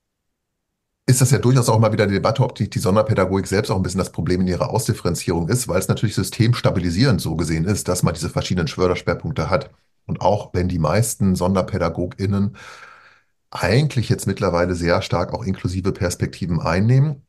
ist das ja durchaus auch mal wieder die Debatte, ob die, die Sonderpädagogik selbst auch ein bisschen das Problem in ihrer Ausdifferenzierung ist, weil es natürlich systemstabilisierend so gesehen ist, dass man diese verschiedenen Förderschwerpunkte hat. Und auch wenn die meisten SonderpädagogInnen eigentlich jetzt mittlerweile sehr stark auch inklusive Perspektiven einnehmen,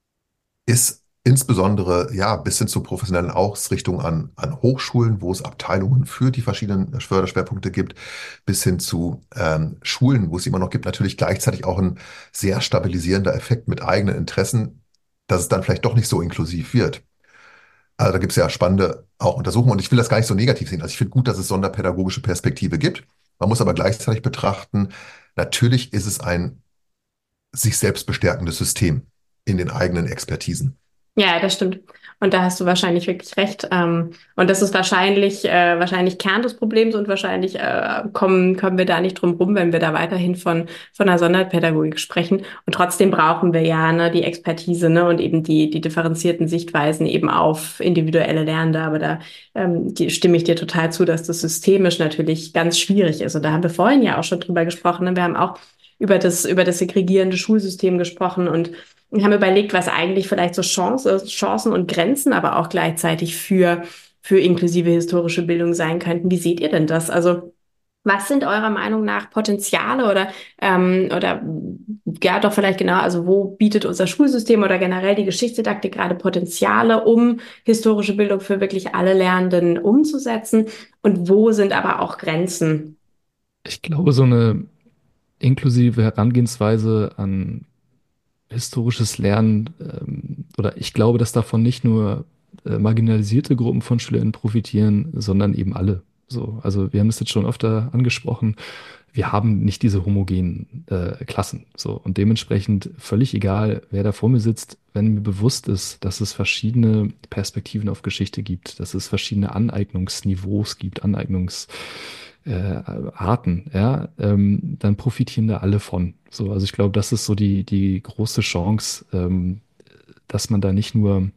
ist insbesondere ja bis hin zur professionellen Ausrichtung an, an Hochschulen, wo es Abteilungen für die verschiedenen Förderschwerpunkte gibt, bis hin zu ähm, Schulen, wo es immer noch gibt, natürlich gleichzeitig auch ein sehr stabilisierender Effekt mit eigenen Interessen, dass es dann vielleicht doch nicht so inklusiv wird. Also da gibt es ja spannende auch Untersuchungen und ich will das gar nicht so negativ sehen. Also ich finde gut, dass es sonderpädagogische Perspektive gibt. Man muss aber gleichzeitig betrachten, natürlich ist es ein sich selbst bestärkendes System in den eigenen Expertisen. Ja, das stimmt. Und da hast du wahrscheinlich wirklich recht. Ähm, und das ist wahrscheinlich, äh, wahrscheinlich Kern des Problems und wahrscheinlich äh, kommen, kommen wir da nicht drum rum, wenn wir da weiterhin von, von einer Sonderpädagogik sprechen. Und trotzdem brauchen wir ja, ne, die Expertise, ne, und eben die, die differenzierten Sichtweisen eben auf individuelle Lernende. Aber da ähm, die, stimme ich dir total zu, dass das systemisch natürlich ganz schwierig ist. Und da haben wir vorhin ja auch schon drüber gesprochen. Ne? Wir haben auch über das, über das segregierende Schulsystem gesprochen und wir haben überlegt, was eigentlich vielleicht so Chance, Chancen und Grenzen, aber auch gleichzeitig für, für inklusive historische Bildung sein könnten. Wie seht ihr denn das? Also, was sind eurer Meinung nach Potenziale oder, ähm, oder ja, doch vielleicht genau, also wo bietet unser Schulsystem oder generell die Geschichtsdidaktik gerade Potenziale, um historische Bildung für wirklich alle Lernenden umzusetzen? Und wo sind aber auch Grenzen? Ich glaube, so eine inklusive Herangehensweise an historisches Lernen, ähm, oder ich glaube, dass davon nicht nur äh, marginalisierte Gruppen von SchülerInnen profitieren, sondern eben alle. So, also wir haben das jetzt schon öfter angesprochen. Wir haben nicht diese homogenen äh, Klassen. So, und dementsprechend völlig egal, wer da vor mir sitzt, wenn mir bewusst ist, dass es verschiedene Perspektiven auf Geschichte gibt, dass es verschiedene Aneignungsniveaus gibt, Aneignungs äh, Arten, ja, ähm, dann profitieren da alle von. So, also ich glaube, das ist so die, die große Chance, ähm, dass man da nicht nur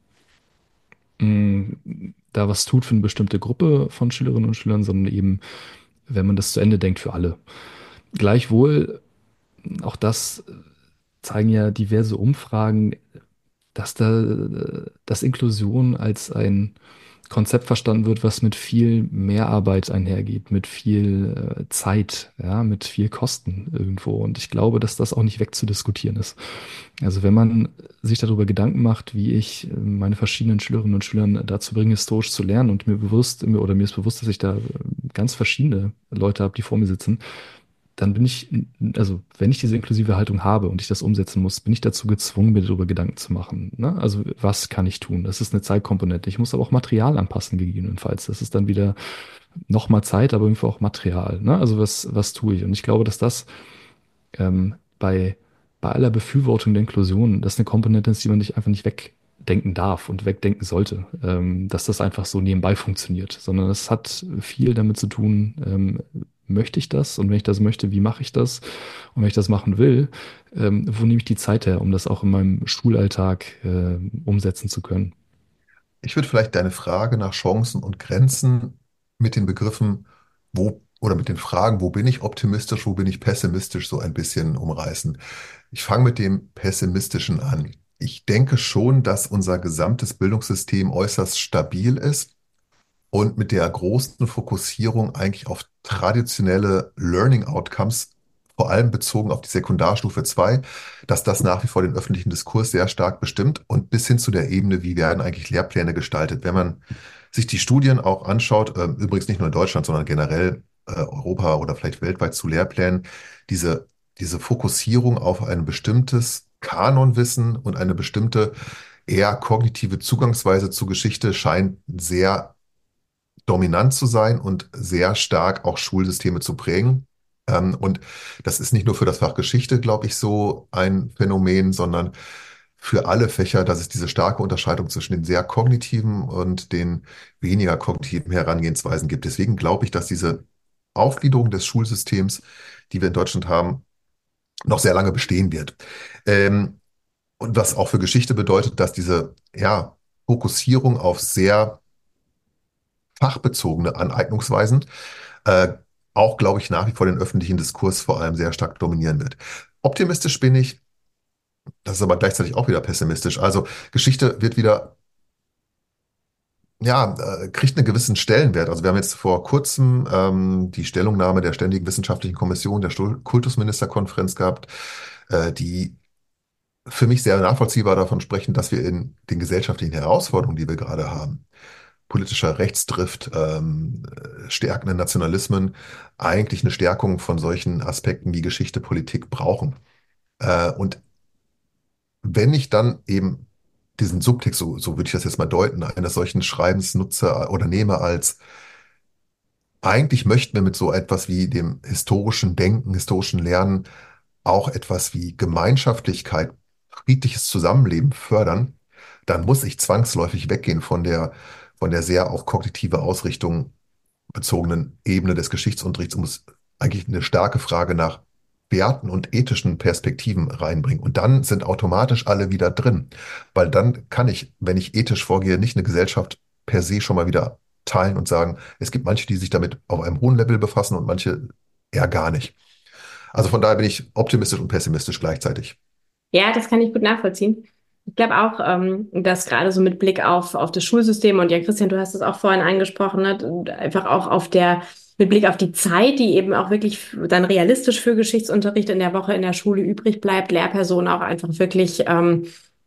mh, da was tut für eine bestimmte Gruppe von Schülerinnen und Schülern, sondern eben, wenn man das zu Ende denkt, für alle. Gleichwohl, auch das zeigen ja diverse Umfragen, dass da, äh, dass Inklusion als ein Konzept verstanden wird, was mit viel Mehrarbeit einhergeht, mit viel äh, Zeit, ja, mit viel Kosten irgendwo. Und ich glaube, dass das auch nicht wegzudiskutieren ist. Also wenn man sich darüber Gedanken macht, wie ich äh, meine verschiedenen Schülerinnen und Schülern dazu bringe, historisch zu lernen und mir bewusst, oder mir ist bewusst, dass ich da äh, ganz verschiedene Leute habe, die vor mir sitzen, dann bin ich, also wenn ich diese inklusive Haltung habe und ich das umsetzen muss, bin ich dazu gezwungen, mir darüber Gedanken zu machen. Ne? Also was kann ich tun? Das ist eine Zeitkomponente. Ich muss aber auch Material anpassen, gegebenenfalls. Das ist dann wieder nochmal Zeit, aber irgendwie auch Material. Ne? Also was, was tue ich? Und ich glaube, dass das ähm, bei, bei aller Befürwortung der Inklusion, das eine Komponente ist, die man nicht einfach nicht wegdenken darf und wegdenken sollte, ähm, dass das einfach so nebenbei funktioniert, sondern es hat viel damit zu tun, ähm, möchte ich das? Und wenn ich das möchte, wie mache ich das? Und wenn ich das machen will, ähm, wo nehme ich die Zeit her, um das auch in meinem Schulalltag äh, umsetzen zu können? Ich würde vielleicht deine Frage nach Chancen und Grenzen mit den Begriffen, wo oder mit den Fragen, wo bin ich optimistisch, wo bin ich pessimistisch, so ein bisschen umreißen. Ich fange mit dem Pessimistischen an. Ich denke schon, dass unser gesamtes Bildungssystem äußerst stabil ist und mit der großen Fokussierung eigentlich auf traditionelle Learning Outcomes, vor allem bezogen auf die Sekundarstufe zwei, dass das nach wie vor den öffentlichen Diskurs sehr stark bestimmt und bis hin zu der Ebene, wie werden eigentlich Lehrpläne gestaltet. Wenn man sich die Studien auch anschaut, äh, übrigens nicht nur in Deutschland, sondern generell äh, Europa oder vielleicht weltweit zu Lehrplänen, diese, diese Fokussierung auf ein bestimmtes Kanonwissen und eine bestimmte eher kognitive Zugangsweise zur Geschichte scheint sehr dominant zu sein und sehr stark auch Schulsysteme zu prägen. Ähm, und das ist nicht nur für das Fach Geschichte, glaube ich, so ein Phänomen, sondern für alle Fächer, dass es diese starke Unterscheidung zwischen den sehr kognitiven und den weniger kognitiven Herangehensweisen gibt. Deswegen glaube ich, dass diese Aufgliederung des Schulsystems, die wir in Deutschland haben, noch sehr lange bestehen wird. Ähm, und was auch für Geschichte bedeutet, dass diese, ja, Fokussierung auf sehr fachbezogene Aneignungsweisen äh, auch, glaube ich, nach wie vor den öffentlichen Diskurs vor allem sehr stark dominieren wird. Optimistisch bin ich, das ist aber gleichzeitig auch wieder pessimistisch. Also Geschichte wird wieder, ja, äh, kriegt einen gewissen Stellenwert. Also wir haben jetzt vor kurzem ähm, die Stellungnahme der Ständigen Wissenschaftlichen Kommission der Stu- Kultusministerkonferenz gehabt, äh, die für mich sehr nachvollziehbar davon sprechen, dass wir in den gesellschaftlichen Herausforderungen, die wir gerade haben, politischer Rechtsdrift, ähm, äh, stärkende Nationalismen, eigentlich eine Stärkung von solchen Aspekten wie Geschichte, Politik brauchen. Äh, und wenn ich dann eben diesen Subtext, so, so würde ich das jetzt mal deuten, eines solchen Schreibens nutze oder nehme als, eigentlich möchten wir mit so etwas wie dem historischen Denken, historischen Lernen auch etwas wie Gemeinschaftlichkeit, friedliches Zusammenleben fördern, dann muss ich zwangsläufig weggehen von der, von der sehr auf kognitive Ausrichtung bezogenen Ebene des Geschichtsunterrichts und muss eigentlich eine starke Frage nach Werten und ethischen Perspektiven reinbringen. Und dann sind automatisch alle wieder drin, weil dann kann ich, wenn ich ethisch vorgehe, nicht eine Gesellschaft per se schon mal wieder teilen und sagen, es gibt manche, die sich damit auf einem hohen Level befassen und manche eher gar nicht. Also von daher bin ich optimistisch und pessimistisch gleichzeitig. Ja, das kann ich gut nachvollziehen. Ich glaube auch, ähm, dass gerade so mit Blick auf, auf das Schulsystem und ja, Christian, du hast es auch vorhin angesprochen, ne, und einfach auch auf der, mit Blick auf die Zeit, die eben auch wirklich f- dann realistisch für Geschichtsunterricht in der Woche in der Schule übrig bleibt, Lehrpersonen auch einfach wirklich, ähm,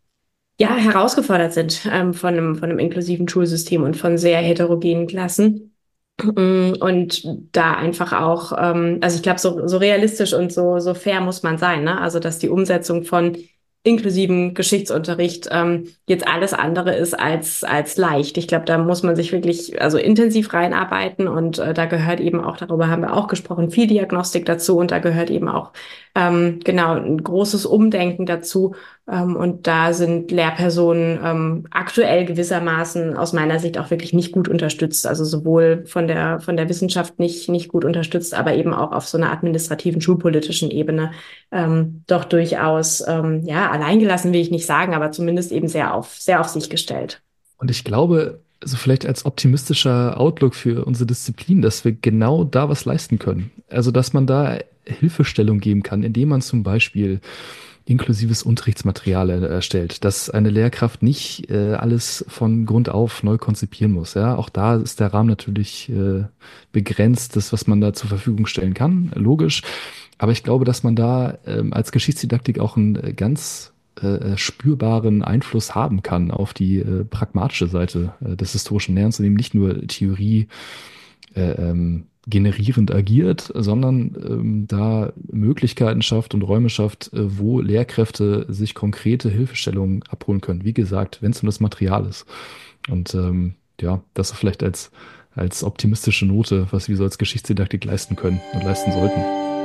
ja, herausgefordert sind, ähm, von einem, von einem inklusiven Schulsystem und von sehr heterogenen Klassen. Mm, Und da einfach auch, ähm, also ich glaube, so, so realistisch und so, so fair muss man sein, ne? Also, dass die Umsetzung von inklusivem Geschichtsunterricht ähm, jetzt alles andere ist als, als leicht. Ich glaube, da muss man sich wirklich also intensiv reinarbeiten und äh, da gehört eben auch, darüber haben wir auch gesprochen, viel Diagnostik dazu und da gehört eben auch ähm, genau ein großes Umdenken dazu. Ähm, und da sind Lehrpersonen ähm, aktuell gewissermaßen aus meiner Sicht auch wirklich nicht gut unterstützt. Also sowohl von der, von der Wissenschaft nicht, nicht gut unterstützt, aber eben auch auf so einer administrativen, schulpolitischen Ebene ähm, doch durchaus, ähm, ja, alleingelassen will ich nicht sagen, aber zumindest eben sehr auf, sehr auf sich gestellt. Und ich glaube, also vielleicht als optimistischer Outlook für unsere Disziplin, dass wir genau da was leisten können. Also, dass man da Hilfestellung geben kann, indem man zum Beispiel inklusives Unterrichtsmaterial er- erstellt, dass eine Lehrkraft nicht äh, alles von Grund auf neu konzipieren muss. Ja, auch da ist der Rahmen natürlich äh, begrenzt, das, was man da zur Verfügung stellen kann, logisch. Aber ich glaube, dass man da ähm, als Geschichtsdidaktik auch einen äh, ganz äh, spürbaren Einfluss haben kann auf die äh, pragmatische Seite äh, des historischen Lernens und eben nicht nur Theorie äh, ähm, generierend agiert, sondern ähm, da Möglichkeiten schafft und Räume schafft, äh, wo Lehrkräfte sich konkrete Hilfestellungen abholen können. Wie gesagt, wenn es um das Material ist. Und ähm, ja, das vielleicht als, als optimistische Note, was wir so als Geschichtsdidaktik leisten können und leisten sollten.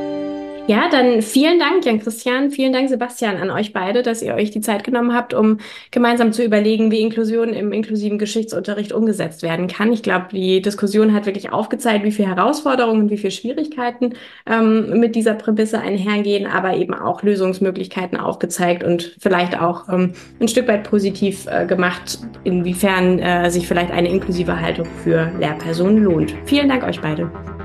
Ja, dann vielen Dank, Jan-Christian, vielen Dank, Sebastian, an euch beide, dass ihr euch die Zeit genommen habt, um gemeinsam zu überlegen, wie Inklusion im inklusiven Geschichtsunterricht umgesetzt werden kann. Ich glaube, die Diskussion hat wirklich aufgezeigt, wie viele Herausforderungen und wie viele Schwierigkeiten ähm, mit dieser Prämisse einhergehen, aber eben auch Lösungsmöglichkeiten aufgezeigt und vielleicht auch ähm, ein Stück weit positiv äh, gemacht, inwiefern äh, sich vielleicht eine inklusive Haltung für Lehrpersonen lohnt. Vielen Dank euch beide.